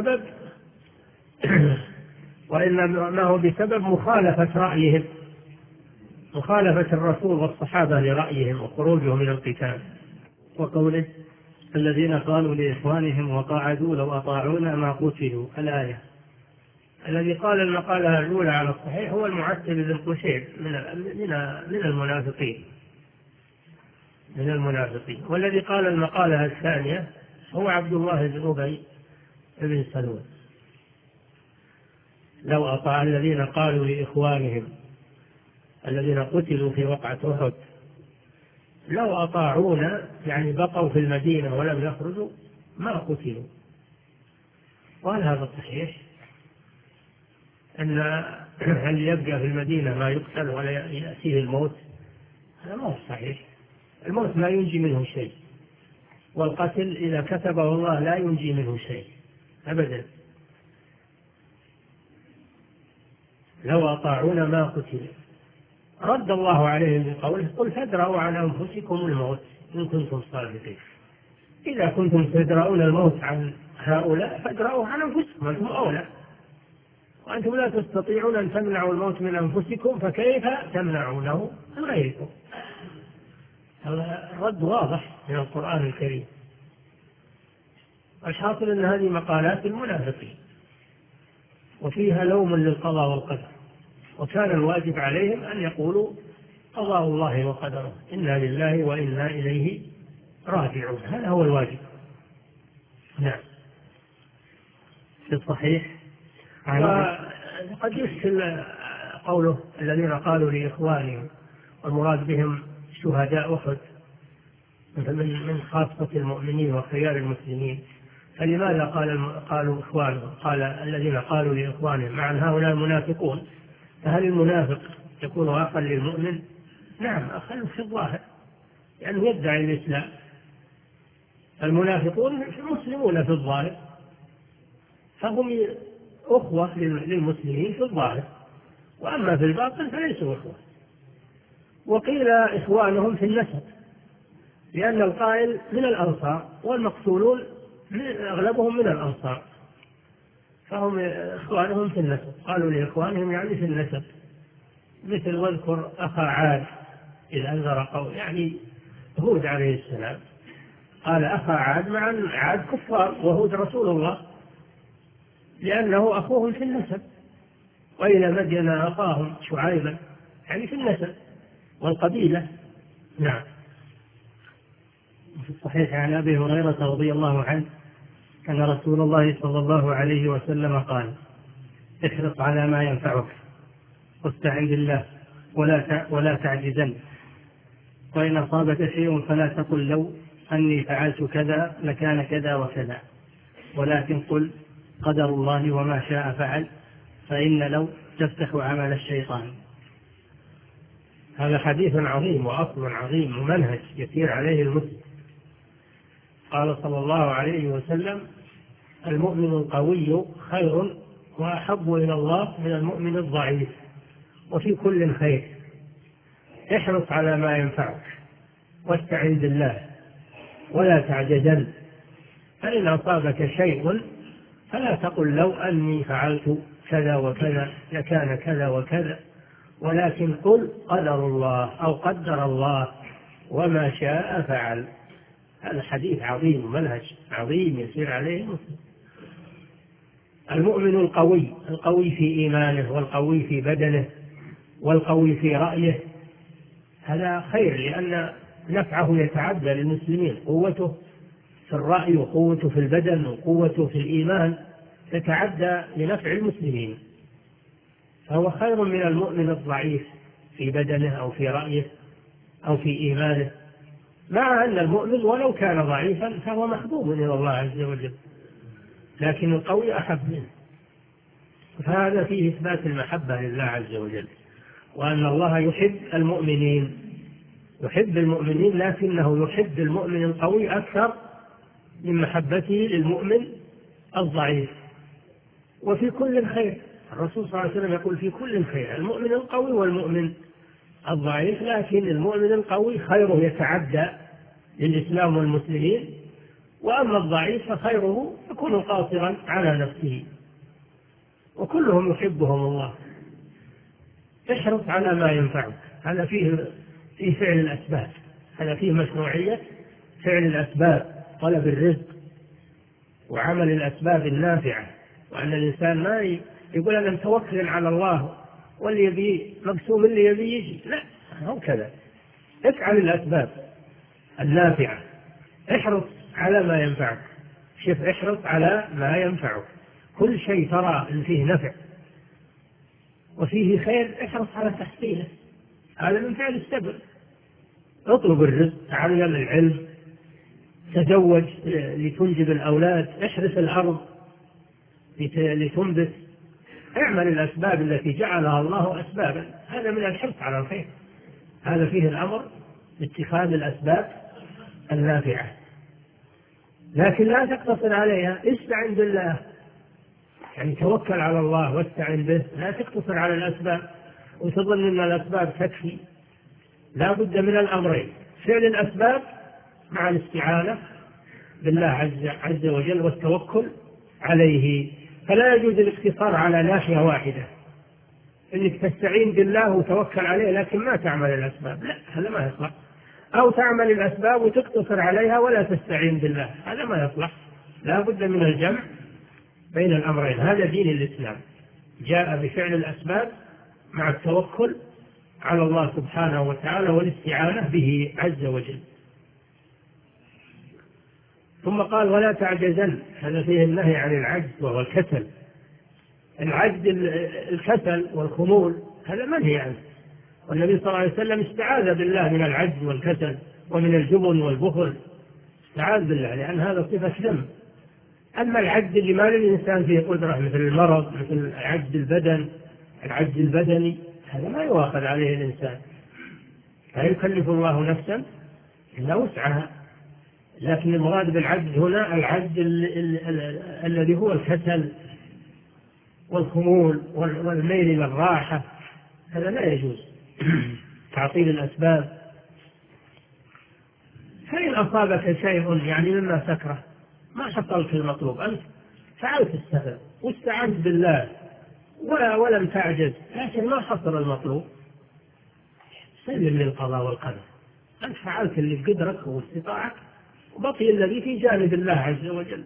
هو بسبب مخالفة رأيهم، مخالفة الرسول والصحابة لرأيهم وخروجهم من القتال. وقوله الذين قالوا لإخوانهم وقاعدوا لو أطاعونا ما قتلوا. الآية. الذي قال المقالة الأولى على الصحيح هو المعتل بن قشير من المنافقين، والذي قال المقالة الثانية هو عبد الله بن أبي بن سلول. لو أطاع الذين قالوا لإخوانهم الذين قتلوا في وقعة أحد لو أطاعونا يعني بقوا في المدينة ولم يخرجوا ما قتلوا. وهل هذا صحيح؟ أن هل يبقى في المدينة ما يقتل ولا يأتيه الموت؟ هذا ما هو صحيح. الموت لا ينجي منه شيء، والقتل إذا كتبه الله لا ينجي منه شيء أبدا. لو أطاعونا ما قتل. رد الله عليهم بقوله قل فادرءوا عن أنفسكم الموت إن كنتم صادقين. إذا كنتم تدرؤون الموت عن هؤلاء فادرؤوا عن أنفسكم، أنتم أولى، وأنتم لا تستطيعون أن تمنعوا الموت من أنفسكم فكيف تمنعونه من غيركم. هذا الرد واضح من القرآن الكريم. الحاصل أن هذه مقالات المنافقين وفيها لوم للقضاء والقدر، وكان الواجب عليهم أن يقولوا قضاء الله وقدره، إنا لله وإنا إليه راجعون، هذا هو الواجب. نعم. في الصحيح وقد يشكل قوله الذين قالوا لإخوانهم، والمراد بهم شهداء أحد من خاصة المؤمنين وخيار المسلمين، فلماذا قالوا إخوانهم؟ قال الذين قالوا لإخوانهم، مع أن هؤلاء المنافقون، فهل المنافق يكون أخا للمؤمن؟ نعم أخا في الظاهر لأنه يدعي الإسلام. المنافقون مسلمون في الظاهر، فهم أخوة للمسلمين في الظاهر، وأما في الباطن فليسوا أخوة. وقيل إخوانهم في النسب، لأن القائل من الأنصار والمقتولون أغلبهم من الأنصار، فهم إخوانهم في النسب. قالوا لإخوانهم يعني في النسب، مثل واذكر أخا عاد إذ أنذر قوم، يعني هود عليه السلام قال أخا عاد، مع أن عاد كفار وهود رسول الله، لأنه أخوهم في النسب. وإلى مدين أخاهم شعيبا، يعني في النسب والقبيلة. نعم. في الصحيح عن أبي هريرة رضي الله عنه أن رسول الله صلى الله عليه وسلم قال احرص على ما ينفعك واستعن بالله ولا تعجزن، وإن أصابك شيء فلا تقل لو أني فعلت كذا لكان كذا وكذا، ولكن قل قدر الله وما شاء فعل، فإن لو تفتح عمل الشيطان. هذا حديث عظيم وأصل عظيم ومنهج يسير عليه المسلم. قال صلى الله عليه وسلم المؤمن القوي خير وأحب إلى الله من المؤمن الضعيف، وفي كل خير. احرص على ما ينفعك واستعن بالله ولا تعجزن، فإن أصابك شيء فلا تقل لو أني فعلت كذا وكذا لكان كذا وكذا، ولكن قل قدر الله أو قدر الله وما شاء فعل. هذا حديث عظيم ومنهج عظيم يسير عليه المسلم. المؤمن القوي في إيمانه والقوي في بدنه والقوي في رأيه، هذا خير، لأن نفعه يتعدى للمسلمين، قوته في الرأي وقوته في البدن وقوته في الإيمان تتعدى لنفع المسلمين، فهو خير من المؤمن الضعيف في بدنه أو في رأيه أو في إيمانه، مع أن المؤمن ولو كان ضعيفا فهو محبوب إلى الله عز وجل، لكن القوي أحب منه. فهذا فيه إثبات المحبة لله عز وجل، وأن الله يحب المؤمنين، يحب المؤمنين، لكنه يحب المؤمن القوي أكثر من محبته للمؤمن الضعيف. وفي كل خير، الرسول صلى الله عليه وسلم يقول في كل خير، المؤمن القوي والمؤمن الضعيف، لكن المؤمن القوي خيره يتعدى للإسلام والمسلمين، وأما الضعيف فخيره يكون قاصرا على نفسه، وكلهم يحبهم الله. احرص على ما ينفعك، هذا فيه فعل الأسباب، هذا فيه مشروعية فعل الأسباب، طلب الرزق وعمل الأسباب النافعة، وأن الإنسان ما يقول أنا متوكل على الله واللي يبي مقسوم اللي يبي يجي، لا، هو كذا. افعل الأسباب النافعة، احرص على ما ينفعك. شوف، احرص على ما ينفعك، كل شيء ترى إن فيه نفع وفيه خير احرص على تحصيله، هذا من فعل السبب. اطلب الرزق، تعلم العلم، تزوج لتنجب الأولاد، احرث الأرض، لتنبت، اعمل الأسباب التي جعلها الله أسبابا. هذا من الحرص على الخير، هذا فيه الأمر باتخاذ الأسباب النافعة، لكن لا تقتصر عليها. استعن بالله، يعني توكل على الله واستعن به، لا تقتصر على الأسباب وتظن أن الأسباب تكفي. لا بد من الأمرين: فعل الأسباب مع الاستعانة بالله عز وجل والتوكل عليه. فلا يجوز الاقتصار على ناحية واحدة، إنك تستعين بالله وتوكل عليه لكن ما تعمل الأسباب، لا، هذا ما يصلح. أو تعمل الأسباب وتقتصر عليها ولا تستعين بالله، هذا ما يصلح. لا بد من الجمع بين الأمرين. هذا دين الإسلام، جاء بفعل الأسباب مع التوكل على الله سبحانه وتعالى والاستعانة به عز وجل. ثم قال: ولا تعجزن. هذا فيه النهي عن العجز وهو الكسل. العجز الكسل والخمول هذا منهي عنه، والنبي صلى الله عليه وسلم استعاذ بالله من العجز والكسل ومن الجبن والبخل، استعاذ بالله، لأن هذا صفة ذم. أما العجز اللي ما للإنسان فيه قدرة، مثل المرض، مثل عجز البدن، العجز البدني، هذا ما يؤاخذ عليه الإنسان، لا يكلف الله نفسا إلا وسعها. لكن المراد بالعجز هنا العجز الذي هو الكسل والخمول والميل إلى الراحة، هذا لا يجوز. تعطيل الأسباب. فإن أصابك شيء يعني مما تكره، ما حصلت المطلوب، أنت فعلت السبب واستعنت بالله ولم تعجز، لكن ما حصل المطلوب، سلم للقضاء والقدر. أنت فعلت اللي بقدرك واستطاعك، وبقي الذي في جانب الله عز وجل.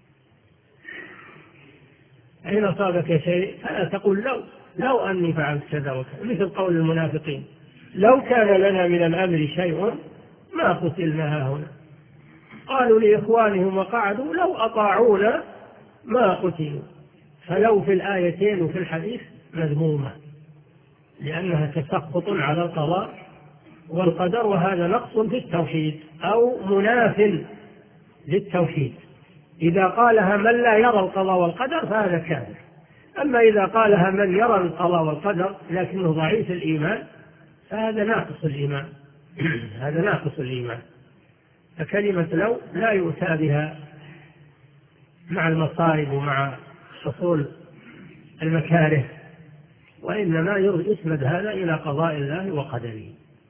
إن أصابك شيء فلا تقل لو أني فعلت كذا وكذا، مثل قول المنافقين: لو كان لنا من الأمر شيء ما قتلنا هنا. قالوا لإخوانهم وقعدوا: لو أطاعونا ما قتلوا. فلو في الآيتين وفي الحديث مذمومة، لأنها تسقط على القضاء والقدر، وهذا نقص في التوحيد أو مناف للتوحيد. إذا قالها من لا يرى القضاء والقدر فهذا كافر. أما إذا قالها من يرى القضاء والقدر لكنه ضعيف الإيمان فهذا ناقص الإيمان. هذا ناقص الإيمان. فكلمة لو لا يؤتى بها مع المصائب ومع حصول المكاره، وإنما يسند هذا إلى قضاء الله وقدره.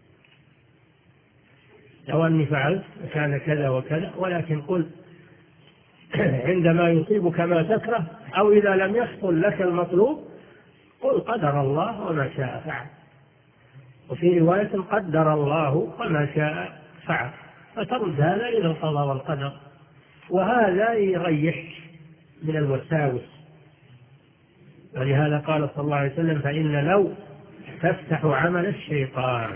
لو أني فعلت كان كذا وكذا، ولكن قل عندما يصيبك ما تكره أو إذا لم يحصل لك المطلوب قل قدر الله وما شاء فعل. وفي رواية قدر الله وما شاء فعل، فترد هذا إلى القضاء والقدر، وهذا يريح من الوساوس. ولهذا قال صلى الله عليه وسلم: فإن لو تفتح عمل الشيطان.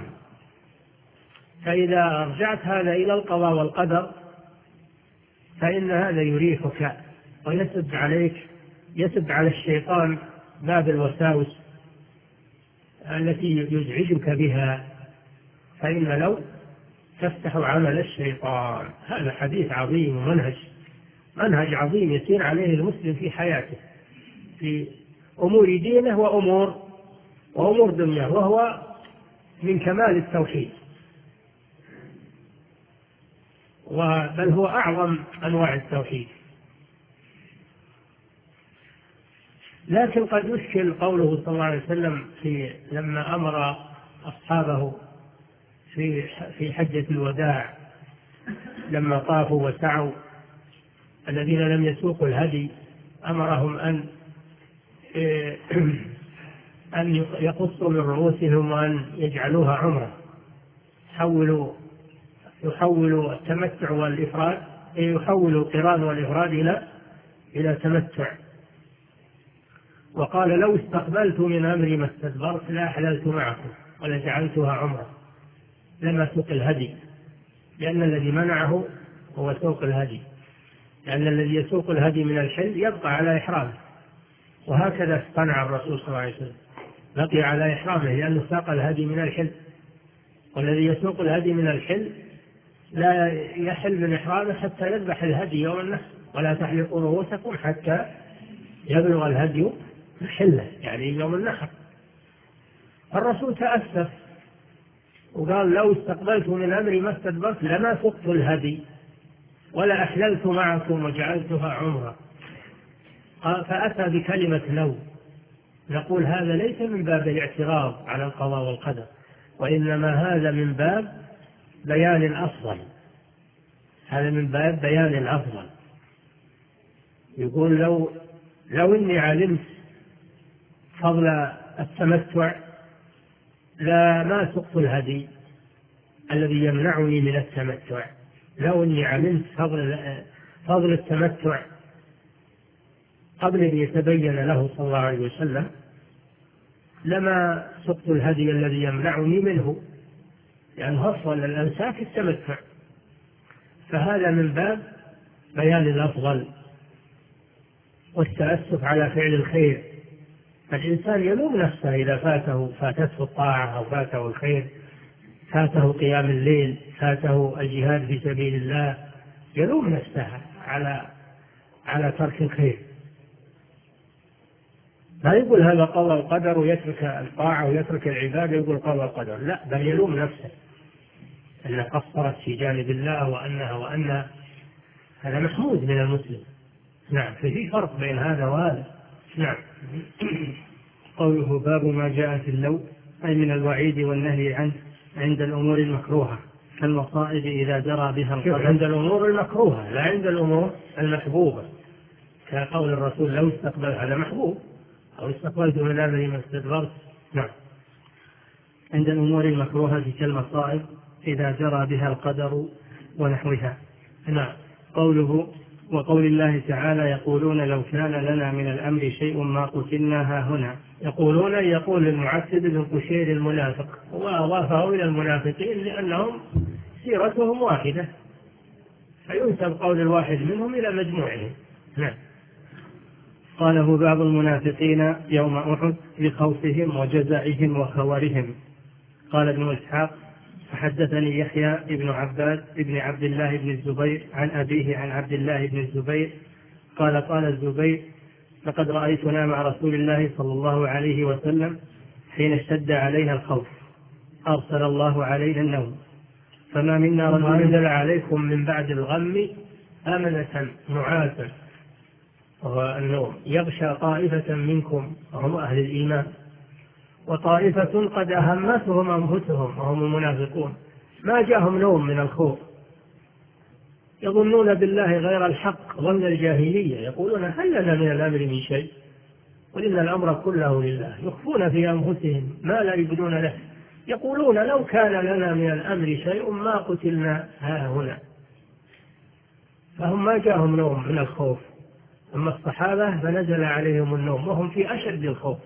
فإذا أرجعت هذا إلى القضاء والقدر فإن هذا يريحك ويسد عليك، يسد على الشيطان باب الوساوس التي يزعجك بها. فإن لو تفتح عمل الشيطان. هذا حديث عظيم ومنهج عظيم يسير عليه المسلم في حياته، في أمور دينه وأمور دنياه، وهو من كمال التوحيد، بل هو أعظم أنواع التوحيد. لكن قد يشكل قوله صلى الله عليه وسلم لما أمر أصحابه في حجة الوداع لما طافوا وسعوا، الذين لم يسوقوا الهدي أمرهم أن يقصوا من رؤوسهم وأن يجعلوها عمرة، يحولوا التمتع والإفراد، يحولوا القران والإفراد إلى تمتع. وقال: لو استقبلت من أمري ما استدبرت لأحللت معكم ولجعلتها عمرة، لما سوق الهدي، لأن الذي منعه هو سوق الهدي، لأن الذي يسوق الهدي من الحل يبقى على إحرامه، وهكذا صنع الرسول صلى الله عليه وسلم، بقي على إحرامه لأنه ساق الهدي من الحل. والذي يسوق الهدي من الحل لا يحل من إحرامه حتى يذبح الهدي يوم النحر. ولا تحلقوا رؤوسكم حتى يبلغ الهدي محله يعني يوم النحر. الرسول تأسف وقال لو استقبلت من أمري ما استدبرت لما سقت الهدي ولا أحللت معكم وجعلتها عمرة. فأتى بكلمة لو. نقول هذا ليس من باب الاعتراض على القضاء والقدر، وإنما هذا من باب بيان الأفضل. هذا من باب بيان الأفضل. يقول لو إني علمت فضل التمتع ما سقت الهدي الذي يمنعني من التمتع. لو إني علمت فضل التمتع قبل أن يتبين له صلى الله عليه وسلم لما سقت الهدي الذي يمنعني منه، لأنه أفضل الأنساك التمتع. فهذا من باب بيان الأفضل والتأسف على فعل الخير. الإنسان يلوم نفسه إذا فاتته الطاعة أو فاته الخير، فاته قيام الليل، فاته الجهاد في سبيل الله، يلوم نفسه على ترك الخير. لا يقول هذا قضاء وقدر ويترك الطاعة ويترك العبادة يقول قضاء وقدر، لا، بل يلوم نفسه أن قصرت في جانب الله وأنها هذا محمود من المسلم. نعم، ففي فرق بين هذا وهذا. نعم. قوله باب ما جاء في اللو أي من الوعيد والنهي عنه عند الأمور المكروهة كالمصائب إذا جرى بها القدر. عند الأمور المكروهة لا عند الأمور المحبوبة، كقول الرسول لو استقبل، هذا محبوب، أو استقبلت من أمري ما استدبرت. نعم. عند الأمور المكروهة كالمصائب إذا جرى بها القدر ونحوها. نعم. قوله وقول الله تعالى يقولون لو كان لنا من الأمر شيء ما قتلنا هنا. يقول المعتد بن قشير المنافق، وأضافه إلى المنافقين لأنهم سيرتهم واحدة، فينسب قول الواحد منهم إلى مجموعهم. نعم. قاله بعض المنافقين يوم أحد لخوفهم وجزعهم وخورهم. قال ابن إسحاق فحدثني يحيى بن عباد بن عبد الله بن الزبير عن أبيه عن عبد الله بن الزبير قال الزبير لقد رأيتنا مع رسول الله صلى الله عليه وسلم حين اشتد علينا الخوف أرسل الله علينا النوم فما منا رجل أنزل عليكم من بعد الغم أمنة نعاسا، وهو النوم يغشى طائفة منكم وهم أهل الإيمان، وطائفة قد أهمتهم أنفسهم وهم المنافقون، ما جاءهم نوم من الخوف، يظنون بالله غير الحق ظن الجاهلية، يقولون هل لنا من الأمر من شيء، وإن الأمر كله لله، يخفون في أنفسهم ما لا يبدون له، يقولون لو كان لنا من الأمر شيء ما قتلنا ها هنا. فهم ما جاءهم نوم من الخوف. أما الصحابة فنزل عليهم النوم وهم في أشد الخوف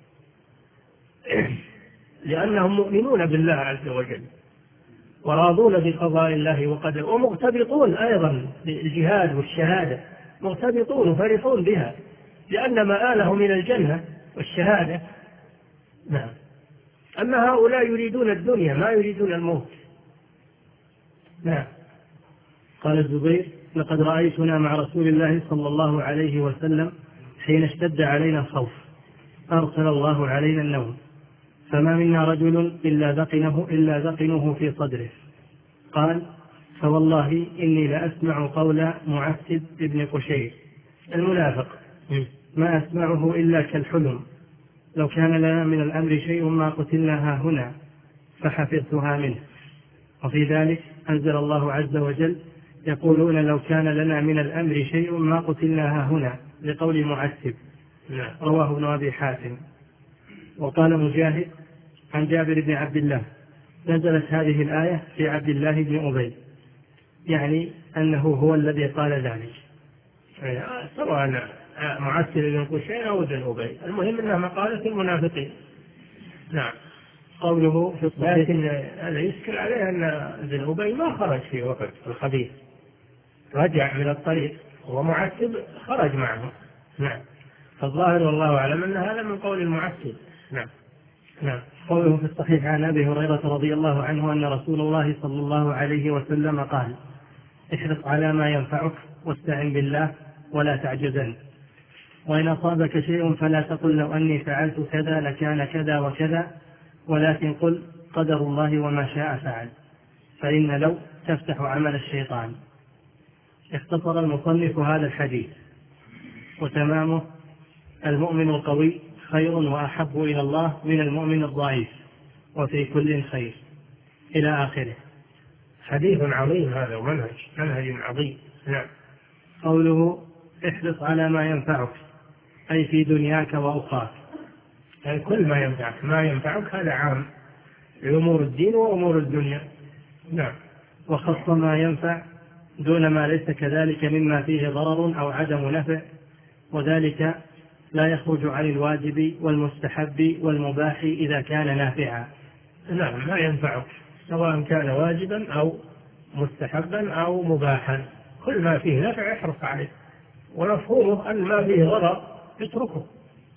لأنهم مؤمنون بالله عز وجل وراضون بقضاء الله وقدره، ومغتبطون أيضا بالجهاد والشهادة، مغتبطون وفرحون بها لأن مآلهم إلى الجنة والشهادة. نعم. أما هؤلاء يريدون الدنيا ما يريدون الموت. نعم. قال الزبير لقد رأيتنا مع رسول الله صلى الله عليه وسلم حين اشتد علينا الخوف أرسل الله علينا النوم فما منا رجل إلا ذقنه في صدره. قال فوالله إني لأسمع قول معتد بن قشير المنافق ما أسمعه إلا كالحلم لو كان لنا من الأمر شيء ما قتلناها هنا فحفظتها منه. وفي ذلك أنزل الله عز وجل يقولون لو كان لنا من الأمر شيء ما قتلناها هنا لقول معتب. رواه ابن أبي حاتم. وقال مجاهد عن جابر بن عبد الله نزلت هذه الآية في عبد الله بن أبي، يعني أنه هو الذي قال ذلك، سواء معتب بن قشير أو ابن أبي، المهم أنها مقالة المنافقين. نعم. قوله في الصحيح لكن هذا يشكل عليه أن ابن أبي ما خرج في وقت الخبيث، رجع من الطريق ومعتب خرج معه. نعم. فالظاهر والله أعلم أن هذا من قول المعتب. نعم. نعم. قوله في الصحيح عن أبي هريرة رضي الله عنه أن رسول الله صلى الله عليه وسلم قال احرص على ما ينفعك واستعن بالله ولا تعجزن. وإن أصابك شيء فلا تقل لو أني فعلت كذا لكان كذا وكذا، ولكن قل قدر الله وما شاء فعل، فإن لو تفتح عمل الشيطان. اختصر المصنف هذا الحديث، وتمامه: المؤمن القوي خير وأحب إلى الله من المؤمن الضعيف، وفي كل خير، إلى آخره. حديث عظيم هذا، ومنهج عظيم. نعم. قوله: احرص على ما ينفعك، أي في دنياك وأخراك، يعني كل ما ينفعك هذا عام لأمور الدين وأمور الدنيا. نعم. وخص ما ينفع دون ما ليس كذلك مما فيه ضرر أو عدم نفع، وذلك لا يخرج عن الواجب والمستحب والمباح إذا كان نافعا. نعم، ما ينفعك سواء كان واجبا أو مستحبا أو مباحا، كل ما فيه نفع احرص عليه، ومفهومه أن ما فيه ضرر اتركه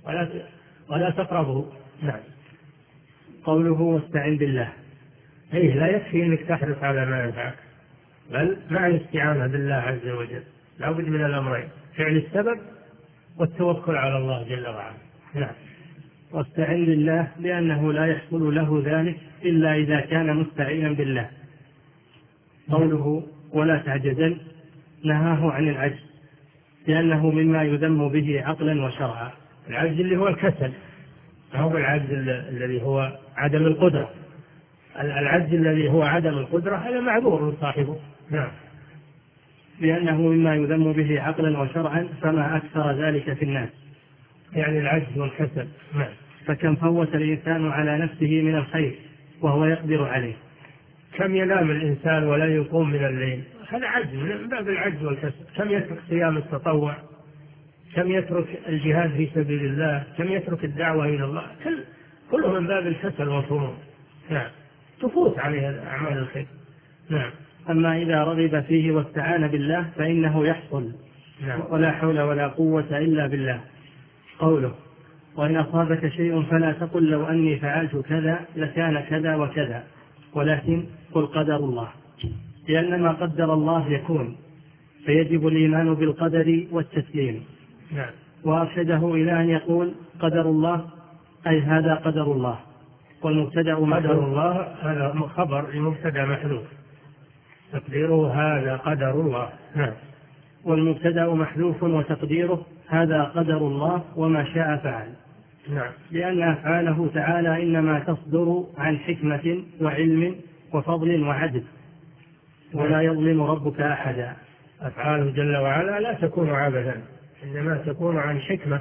ولا تقربه. نعم. قوله: واستعن بالله، لا يكفي أنك تحرص على ما ينفعك، بل مع الاستعانة بالله عز وجل لا بد من الأمرين: فعل السبب والتوكل على الله جل وعلا. نعم. واستعن بالله لأنه لا يحصل له ذلك إلا إذا كان مستعينا بالله. قوله: ولا تعجزن، نهاه عن العجز، لأنه مما يذم به عقلا وشرعا. العجز اللي هو الكسل، هو العجز الذي هو عدم القدرة. العجز الذي هو عدم القدرة هذا معذور صاحبه. نعم. لأنه مما يذم به عقلا وشرعا، فما أكثر ذلك في الناس، يعني العجز والكسل. نعم. فكم فوت الإنسان على نفسه من الخير وهو يقدر عليه. كم ينام الإنسان ولا يقوم من الليل، هذا عجز من باب العجز والكسل. كم يترك صيام التطوع، كم يترك الجهاد في سبيل الله، كم يترك الدعوة إلى الله، كله من باب الكسل والفرور. نعم. تفوت عليه أعمال الخير. نعم. أما إذا رغب فيه واستعان بالله فإنه يحصل. نعم. ولا حول ولا قوة إلا بالله. قوله: وإن أصابك شيء فلا تقل لو أني فعلت كذا لكان كذا وكذا، ولكن قل قدر الله، لأن ما قدر الله يكون، فيجب الإيمان بالقدر والتسليم. نعم. وأرشده إلى أن يقول قدر الله، أي هذا قدر الله. والمبتدأ قدر الله هذا خبر لمبتدأ محذوف، تقديره هذا قدر الله. نعم. والمبتدأ محذوف وتقديره هذا قدر الله وما شاء فعل. نعم. لأن أفعاله تعالى إنما تصدر عن حكمة وعلم وفضل وعدل، ولا يظلم ربك أحدا. أفعاله جل وعلا لا تكون عبثا، إنما تكون عن حكمة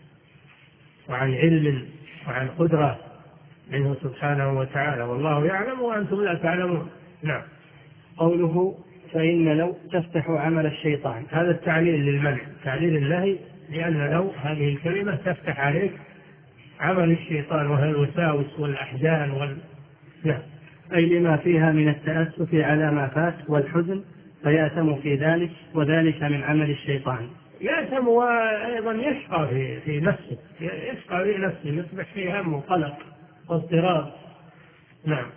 وعن علم وعن قدرة منه سبحانه وتعالى، والله يعلم وأنتم لا تعلمون. نعم. قوله: فإن لو تفتح عمل الشيطان، هذا التعليل للمنع، تعليل الله، لأن لو هذه الكلمة تفتح عليك عمل الشيطان وهي الوساوس والأحزان نعم. أي لما فيها من التأسف على ما فات والحزن، فيأثم في ذلك، وذلك من عمل الشيطان. يأثم وأيضا يشقى في نفسه، يشقى في نفسه، يصبح فيه هم وقلق واضطراب. نعم.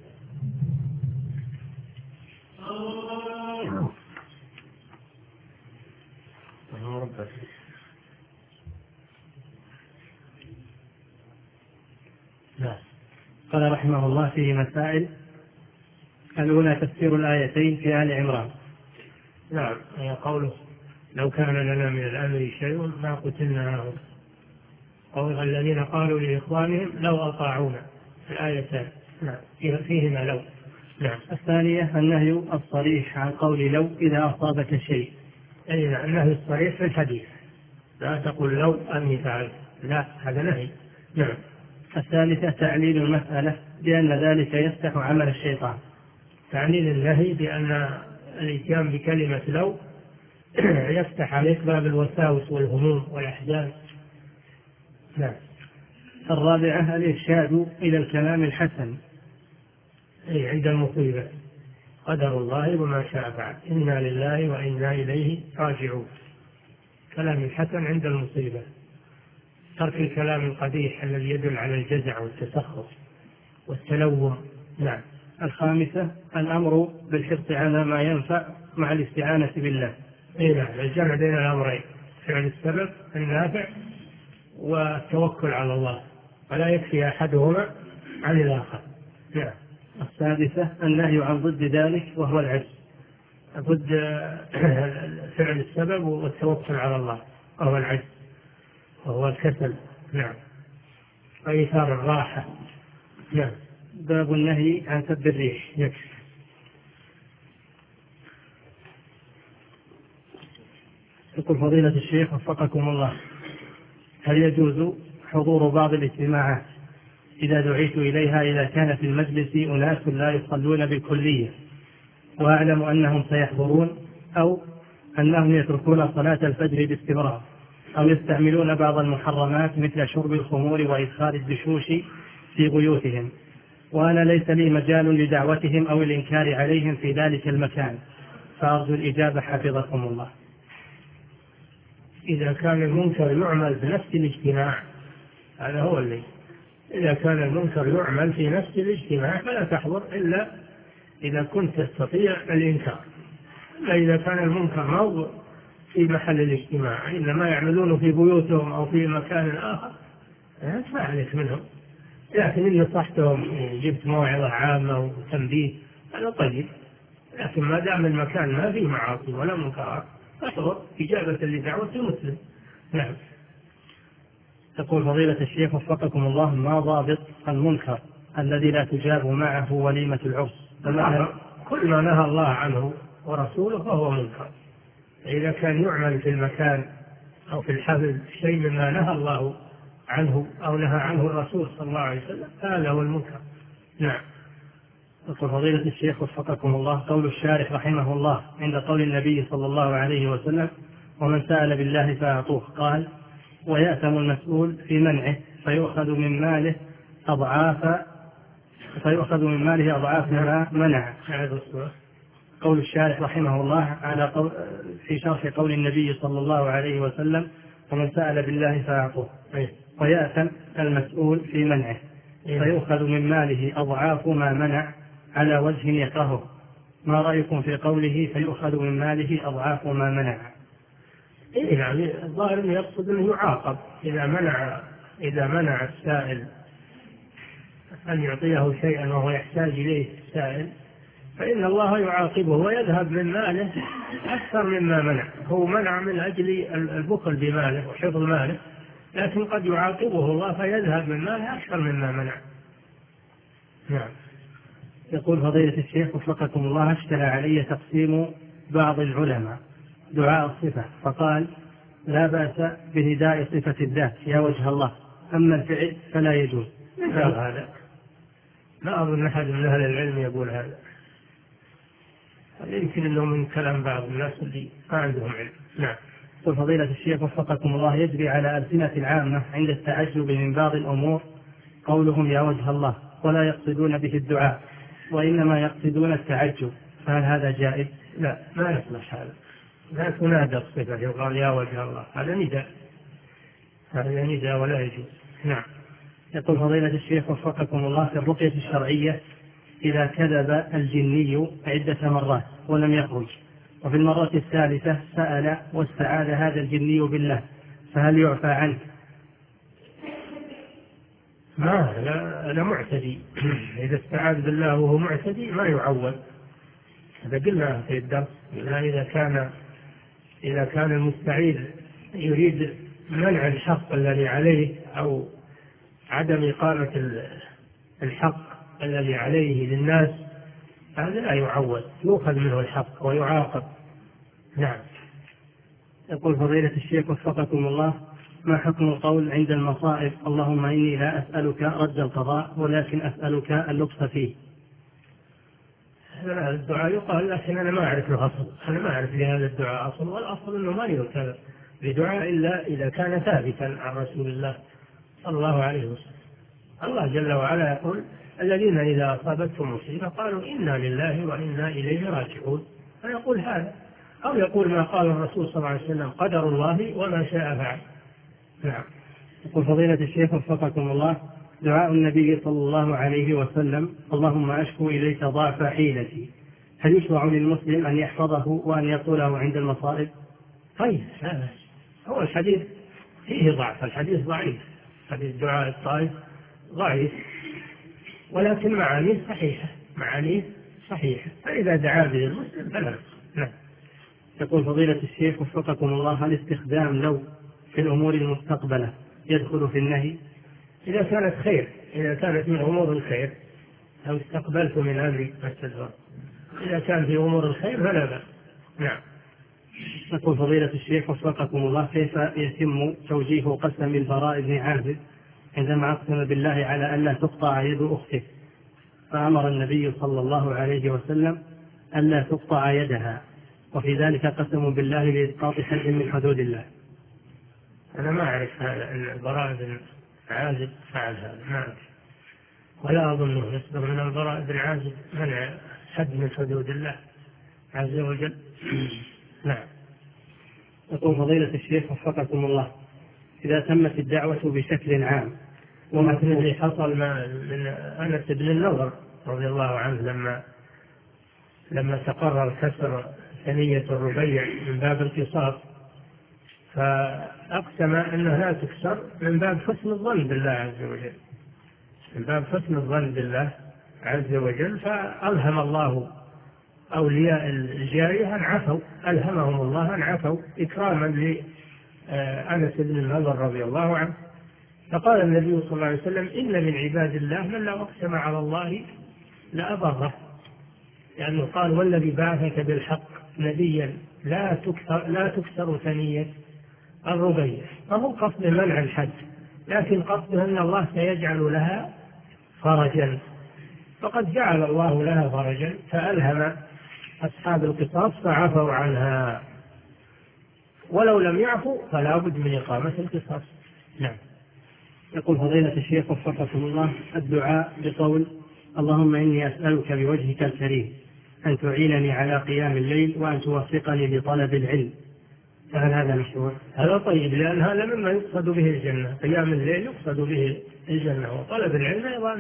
قال رحمه الله فيه مسائل. الأولى تفسير الآيتين في آل عمران. نعم. هي قوله: لو كان لنا من الأمر شيء ما قتلنا. قول الذين قالوا لإخوانهم لو أطاعونا، في الآيتان. نعم. فيهما لو. نعم. الثانية النهي الصريح عن قول لو إذا أصابك شيء. أي نعم، النهي الصريح في الحديث، لا تقول لو أني فعلت، لا، هذا نهي. نعم. الثالثة تعليل المسألة بأن ذلك يفتح عمل الشيطان. تعليل النهي بأن الإتيان بكلمة لو يفتح عليك باب الوساوس والهموم والأحزان. نعم. الرابعة الإرشاد إلى الكلام الحسن، أي عند المصيبة، قدر الله وما شاء فعل، إنا لله وإنا إليه راجعون. كلام الحسن عند المصيبة، ترك الكلام القبيح الذي يدل على الجزع والتسخط والتلوم. نعم. الخامسة الأمر بالحرص على ما ينفع مع الاستعانة بالله. نعم، الجمع بين الأمرين، فعل السبب النافع والتوكل على الله، ولا يكفي أحدهما عن الآخر. نعم. السادسة النهي عن ضد ذلك وهو العجز. ضد فعل السبب والتوكل على الله وهو العجز وهو الكسل. نعم. وإيثار الراحة. نعم. باب النهي عن سب الريح. يكفي. يقول فضيلة الشيخ وفقكم الله، هل يجوز حضور بعض الاجتماعات إذا دعيت إليها إذا كان في المجلس أناس لا يصلون بالكلية وأعلم أنهم سيحضرون، أو أنهم يتركون صلاة الفجر باستمرار، أو يستعملون بعض المحرمات مثل شرب الخمور وإدخال الدشوش في بيوتهم، وأنا ليس لي مجال لدعوتهم أو الإنكار عليهم في ذلك المكان، فأرجو الإجابة حفظكم الله. إذا كان المنكر يعمل في نفس الاجتماع، هذا هو اللي إذا كان المنكر يعمل في نفس الاجتماع فلا تحضر إلا إذا كنت تستطيع الإنكار. إلا إذا كان المنكر موضوع في محل الاجتماع إنما يعملونه في بيوتهم أو في مكان آخر ما عليك منهم، لكن إن نصحتهم جبت موعظة عامة وتنبيه هذا طيب، لكن ما دام المكان ما فيه معاصي ولا منكرات تحضر إجابة لدعوة المسلم. نعم. يقول فضيلة الشيخ وفقكم الله، ما ضابط المنكر الذي لا تجاب معه وليمة العرس؟ كل ما نهى الله عنه ورسوله فهو منكر. إذا كان يعمل في المكان أو في الحفل شيء مما نهى الله عنه أو نهى عنه الرسول صلى الله عليه وسلم هذا هو المنكر. نعم. يقول فضيلة الشيخ وفقكم الله، قول الشارح رحمه الله عند قول النبي صلى الله عليه وسلم ومن سأل بالله فأعطوه، قال ويأثم المسؤول في منعه فيؤخذ من ماله أضعاف ما منع. قول الشارح رحمه الله على في شرح قول النبي صلى الله عليه وسلم ومن سأل بالله فأعطوه، ويأثم المسؤول في منعه فيؤخذ من ماله أضعاف ما منع على وجه يكرهه، ما رأيكم في قوله فيؤخذ من ماله أضعاف ما منع؟ يعني الظاهر أنه يقصد أنه يعاقب إذا منع السائل أن يعطيه شيئا وهو يحتاج إليه السائل، فإن الله يعاقبه ويذهب من ماله أكثر مما منع. هو منع من أجل البخل بماله وحفظ ماله، لكن قد يعاقبه الله فيذهب من ماله أكثر مما منع. نعم. يقول فضيلة الشيخ وفقكم الله، اشتهى علي تقسيم بعض العلماء دعاء الصفة، فقال لا بأس بنداء صفة الذات يا وجه الله، أما الفعل فلا يجوز. هذا لا أظن أحد من أهل العلم يقول هذا يمكن أنه من كلام بعض الناس اللي ما عندهم علم. نعم. يقول فضيلة الشيخ وفقكم الله، يجري على ألسنة العامة عند التعجب من بعض الأمور قولهم يا وجه الله، ولا يقصدون به الدعاء وإنما يقصدون التعجب، فهل هذا جائز؟ لا، ما يصلح هذا، لا تنادى الصفة يقال يا وجه الله، هذا نداء ولا يجوز. نعم. يقول فضيلة الشيخ وفقكم الله، في الرقية الشرعية إذا كذب الجني عدة مرات ولم يخرج، وفي المرة الثالثة سأل واستعاذ هذا الجني بالله، فهل يعفى عنه؟ هذا معتدي. إذا استعاذ بالله وهو معتدي ما يعول. هذا قلنا في الدرس، إذا كان المستعيذ يريد منع الحق الذي عليه أو عدم إقامة الحق الذي عليه للناس، هذا لا يعول، يؤخذ منه الحق ويعاقب. نعم. يقول فضيلة الشيخ وفقكم الله، ما حكم القول عند المصائب اللهم إني لا أسألك رد القضاء ولكن أسألك اللطف فيه؟ هذا الدعاء يقال، لكن أنا ما أعرف له أصل، أنا ما أعرف لهذا الدعاء أصل، والأصل أنه ما يرتبط بدعاء إلا إذا كان ثابتا عن رسول الله صلى الله عليه وسلم. الله جل وعلا يقول الذين إذا أصابتهم مصيبة قالوا إنا لله وإنا إليه راجعون، فيقول هذا، أو يقول ما قال الرسول صلى الله عليه وسلم قدر الله وما شاء فعل. نعم. يقول فضيلة الشيخ وفقكم الله، دعاء النبي صلى الله عليه وسلم اللهم أشكو إليك ضعف حيلتي، هل يشرع للمسلم أن يحفظه وأن يقوله عند المصائب؟ طيب، هو الحديث فيه ضعف، الحديث ضعيف، حديث دعاء الطائف ضعيف، ولكن معانيه صحيحة، معانيه صحيحة، فإذا دعا به المسلم فلا. نعم. يقول فضيلة الشيخ وفقكم الله: هل استخدام لو في الأمور المستقبلة يدخل في النهي؟ إذا كانت خير، إذا كانت من أمور الخير، لو استقبلت من أمري ما استدبر، إذا كان في أمور الخير فلا بأس. نعم. يقول فضيلة الشيخ وفقكم الله: كيف يتم توجيه قسم البراء بن عازب عندما أقسم بالله على ألا تقطع يد أخته، فأمر النبي صلى الله عليه وسلم ألا تقطع يدها، وفي ذلك قسم بالله لإسقاط حد من حدود الله؟ أنا ما أعرف هذا، أن البراء بن عازب فعل هذا، ما أعرف، ولا أظنه يصدر من البراء بن عازب منع حد من حدود الله عز وجل. نعم. يقول فضيلة الشيخ وفقكم الله: إذا تمت الدعوة بشكل عام، ومثل اللي حصل من أنس بن النضر رضي الله عنه لما تقرر كسر ثنية الربيع من باب القصاص، فأقسم أنها لا تكسر من باب حسن الظن بالله عز وجل، من باب حسن الظن بالله عز وجل، فألهم الله أولياء الجارية أن عفوا، ألهمهم الله أن عفوا إكراما لأنس بن النضر رضي الله عنه. فقال النبي صلى الله عليه وسلم: إن من عباد الله من لو أقسم على الله لأبره، لأنه قال: والذي بعثك بالحق نبيا لا تكسر ثنية الربيع. فهو قصد منع الحد، لكن قصده أن الله سيجعل لها فرجا، فقد جعل الله لها فرجا، فألهم أصحاب القصاص فعفوا عنها، ولو لم يعفوا فلا بد من إقامة القصاص. نعم. يقول فضيلة الشيخ وفقكم الله: الدعاء بقول اللهم إني أسألك بوجهك الكريم أن تعينني على قيام الليل وأن توفقني لطلب العلم، فهل هذا مشروع؟ هذا طيب، لأن هذا مما يقصد به الجنة، قيام الليل يقصد به الجنة، وطلب العلم أيضا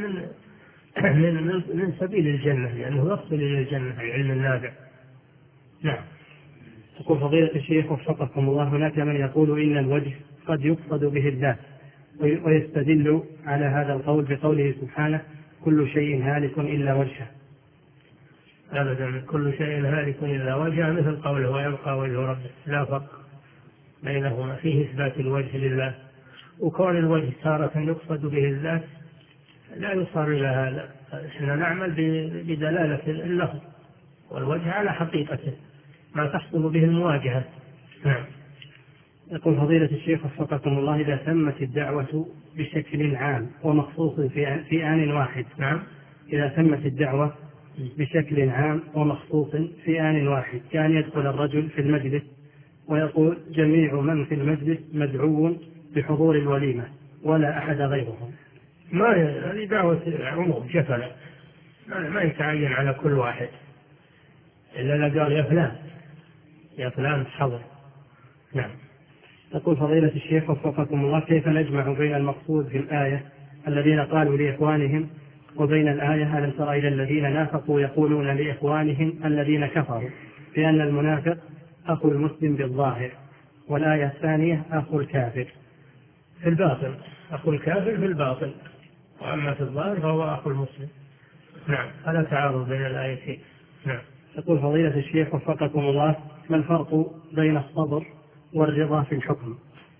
من سبيل الجنة، لأنه يصل إلى الجنة، العلم النافع. نعم. يقول فضيلة الشيخ وفقكم الله: هناك من يقول إن الوجه قد يقصد به الذات، ويستدل على هذا القول بقوله سبحانه: كل شيء هالك إلا وجهه. أبدا، كل شيء هالك إلا وجهه، مثل قوله: ويبقى وجه ربك، لا فرق بينهما، فيه إثبات الوجه لله، وكون الوجه تارة يقصد به الذات لا يصار إلى هذا. إحنا نعمل بدلالة اللفظ، والوجه على حقيقته ما تحصل به المواجهة. نعم. يقول فضيلة الشيخ وفقكم الله: إذا تمت الدعوة بشكل عام ومخصوص في آن واحد. نعم. إذا تمت الدعوة بشكل عام ومخصوص في آن واحد، كان يدخل الرجل في المجلس ويقول جميع من في المجلس مدعو بحضور الوليمة ولا أحد غيرهم. هذه دعوة عموم جفلة، ما يتعين على كل واحد، إلا لا قال يا فلان حضر. نعم. يقول فضيلة الشيخ وفقكم الله: كيف نجمع بين المقصود في الآية الذين قالوا لإخوانهم وبين الآية ألم تر إلى الذين نافقوا يقولون لإخوانهم الذين كفروا بأن المنافق أخو المسلم بالظاهر، والآية الثانية أخو الكافر في الباطن، أخو الكافر في الباطن، وأما في الظاهر فهو أخو المسلم. نعم. هذا تعارض بين الآيتين. نعم. يقول فضيلة الشيخ وفقكم الله: ما الفرق بين الصبر والرضا في الحكم؟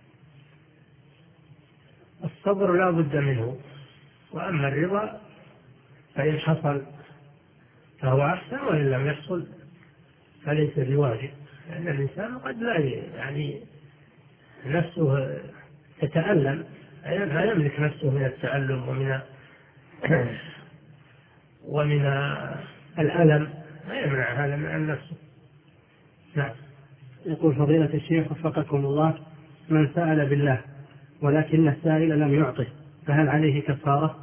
الصبر لا بد منه، وأما الرضا فإن حصل فهو أحسن، وإن لم يحصل فليس بواجب، لأن الإنسان قد لا نفسه تتألم، لا يملك نفسه من التألم ومن الألم، لا يمنع هذا من نفسه. نعم. يقول فضيلة الشيخ وفقكم الله: من سأل بالله ولكن السائل لم يعطه، فهل عليه كفارة؟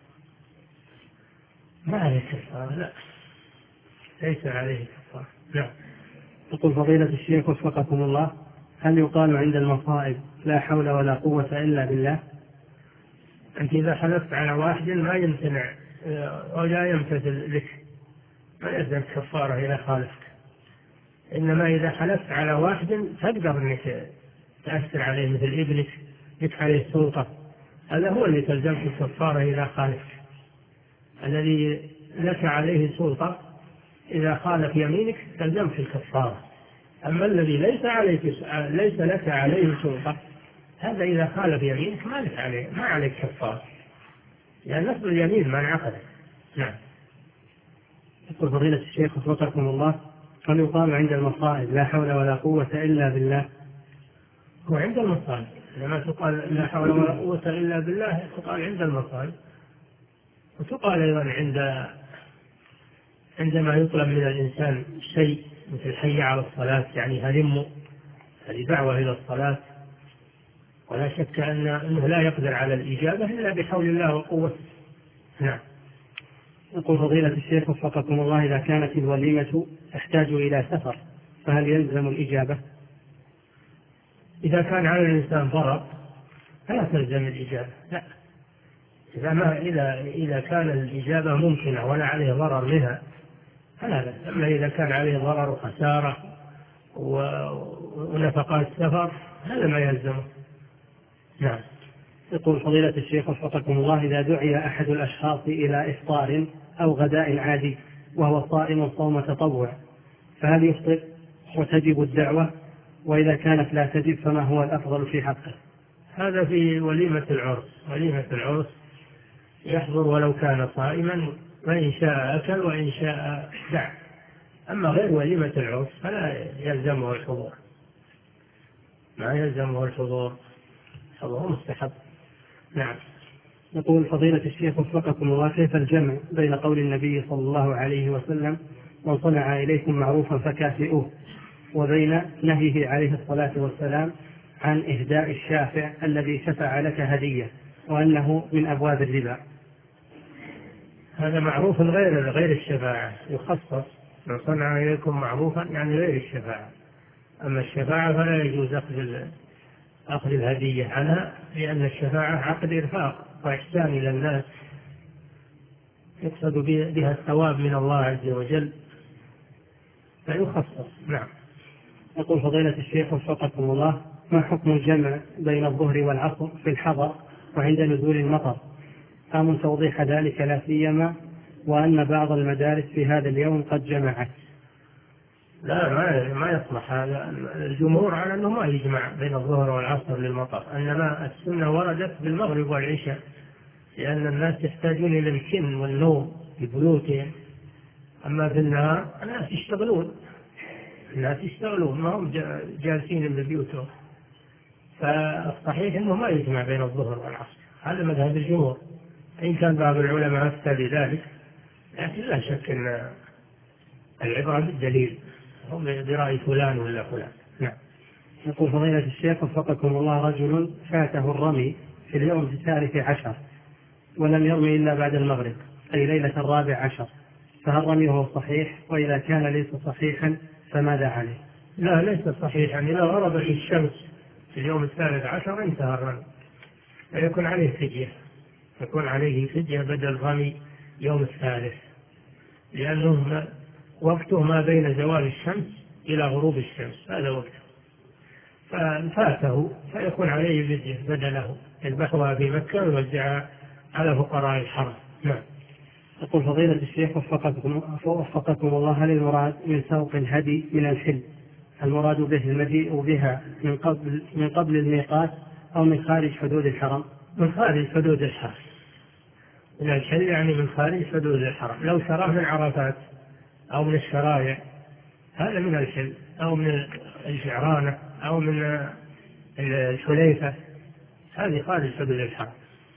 ما عليه كفارة، لا، ليس عليه كفارة. نعم. يقول فضيلة الشيخ وفقكم الله: هل يقال عند المصائب لا حول ولا قوة إلا بالله؟ أنت إذا حلفت على واحد ما يمتنع ولا يمتثل لك ما يلزم كفارة إذا خالفت، إنما إذا حلفت على واحد تقدر أنك تأثر عليه مثل ابنك لك عليه سلطة، هذا هو اللي تلزمك الكفارة إذا خالف. الذي لك عليه سلطة إذا خالف يمينك تلزمك الكفارة. أما الذي ليس لك عليه سلطة، هذا إذا خالف يمينك ما عليك كفارة، لأن نصب اليمين ما انعقد. نعم. يقول فضيلة الشيخ وفقكم الله: هل يقال عند المصائب لا حول ولا قوة إلا بالله؟ هو عند المصائب، لما تقال لا حول ولا قوة إلا بالله تقال عند المصائب، وتقال أيضا عندما يطلب من الإنسان شيء مثل حي على الصلاة، يعني هلموا، هذه دعوة إلى الصلاة، ولا شك أنه لا يقدر على الإجابة إلا بحول الله وقوته. نعم. يقول فضيلة الشيخ وفقكم الله: إذا كانت الوليمة تحتاج إلى سفر فهل يلزم الإجابة؟ إذا كان على الإنسان ضرر فلا تلزم الإجابة، لا. إذا كان الإجابة ممكنة ولا عليه ضرر منها فلا بأس. أما إذا كان عليه ضرر وخسارة ونفقات سفر هذا ما يلزمه. نعم. يقول فضيلة الشيخ وفقكم الله: إذا دعي أحد الأشخاص إلى إفطار أو غداء عادي وهو صائم صوم تطوع فهل يفطر وتجب الدعوة؟ وإذا كانت لا تجب فما هو الأفضل في حقه؟ هذا في وليمة العرس. وليمة العرس يحضر ولو كان صائما، وإن شاء أكل وإن شاء دع. أما غير وليمة العرس فلا يلزمه الحضور، ما يلزمه الحضور، الحضور مستحب. نعم. يقول فضيلة الشيخ وفقكم الله: كيف الجمع بين قول النبي صلى الله عليه وسلم من صنع إليكم معروفا فكافئوه، وبين نهيه عليه الصلاة والسلام عن إهداء الشافع الذي شفع لك هدية وأنه من أبواب الربا؟ هذا معروف غير الشفاعة، يخصص من صنع إليكم معروفا يعني غير الشفاعة. أما الشفاعة فلا يجوز أخذ الهدية عنها، لأن الشفاعة عقد إرفاق وإحسان إلى الناس يقصد بها الثواب من الله عز وجل، فيخصص. نعم. يقول فضيلة الشيخ وفقكم الله: ما حكم الجمع بين الظهر والعصر في الحضر وعند نزول المطر؟ قام توضيح ذلك لا سيما وأن بعض المدارس في هذا اليوم قد جمعت. لا، ما يصلح هذا. الجمهور على أنه ما يجمع بين الظهر والعصر للمطر، إنما السنة وردت بالمغرب والعشاء، لأن الناس يحتاجون إلى الكن والنوم في بيوتهم. أما في النهار الناس يشتغلون ما هم جالسين ببيوتهم، فالصحيح أنه ما يجمع بين الظهر والعصر، هذا مذهب الجمهور. إن كان بعض العلماء أفتى بذلك، لكن لا شك أن العبرة بالدليل، هم برأي فلان ولا فلان. نعم. يقول فضيلة الشيخ وفقكم الله: رجل فاته الرمي في اليوم 19 ولم يرمي إلا بعد المغرب، أي ليلة 14، فهل رميه صحيح؟ وإذا كان ليس صحيحا فماذا عليه؟ لا، ليس صحيحا. إذا غربت الشمس في اليوم 13 انتهى الرمي، فيكون عليه فدية، يكون عليه فدية بدل رمي يوم 3، لأنه وقته ما بين زوال الشمس إلى غروب الشمس، هذا وقته، ففاته فيكون عليه فدية بدله، يذبحها في مكة ويوزعها على فقراء الحرم. نعم. يقول فضيلة الشيخ وفقكم الله: هل المراد من سوق الهدي من الحل المراد به المجيء بها من قبل الميقات أو من خارج حدود الحرم؟ من خارج حدود الحرم. من الحل يعني من خارج حدود الحرم. لو شراه من عرفات أو من الشرايع هذا من الحل، أو من الجعرانة أو من الحليفة، هذه خارج حدود الحرم،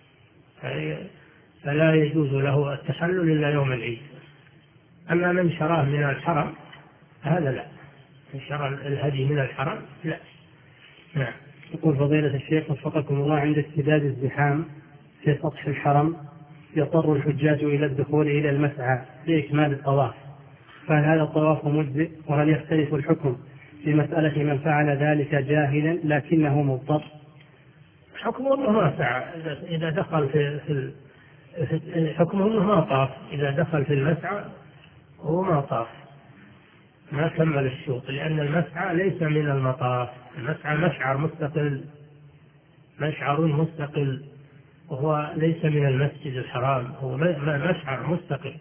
فلا يجوز له التحلل إلا يوم العيد. أما من شراه من الحرم هذا لا، من شرى الهدي من الحرم لا. نعم. يقول فضيلة الشيخ وفقكم الله: عند اشتداد الزحام في سطح الحرم يضطر الحجاج إلى الدخول إلى المسعى لإكمال الطواف، فهل هذا الطواف مجزئ؟ وهل يختلف الحكم في مسألة من فعل ذلك جاهلا لكنه مضطر؟ حكمه أنه ما سعى إذا دخل حكمه أنه ما طاف، إذا دخل في المسعى هو ما طاف، ما كمل الشوط، لأن المسعى ليس من المطاف، المسعى مشعر مستقل، وهو ليس من المسجد الحرام، هو مشعر مستقل.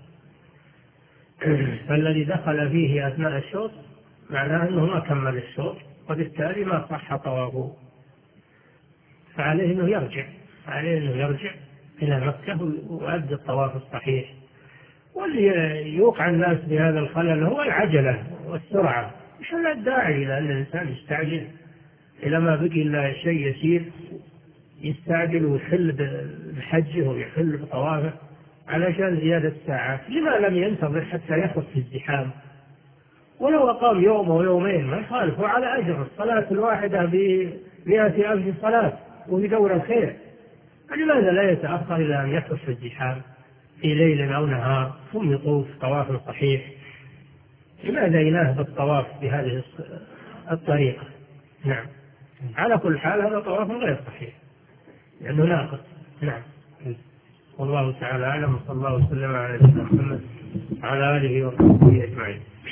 فالذي دخل فيه أثناء الشوط معناه أنه ما كمل الشوط، وبالتالي ما صح طوافه، فعليه أنه يرجع إلى مكة ويؤدي الطواف الصحيح. واللي يوقع الناس بهذا الخلل هو العجلة والسرعة، مش لا الداعي إلى أن الإنسان يستعجل إلى ما بقي إلا شيء يسير، يستعجل ويحل بحجه ويحل بطوافه علشان زيادة ساعات. لما لم ينتظر حتى يخف في الزحام؟ ولو أقام يوم أو يومين ما يخالف، وعلى أجر الصلاة الواحدة ب100 ألف صلاة وبدور الخير. لماذا لا يتأخر إلى أن يخف في الزحام في ليل أو نهار ثم يطوف طواف صحيح؟ لماذا ينهب الطواف بهذه الطريقة؟ نعم، على كل حال هذا طواف غير صحيح لأنه ناقص. نعم، والله تعالى أعلم، وصلى الله وسلم على نبينا محمد وعلى آله وصحبه أجمعين.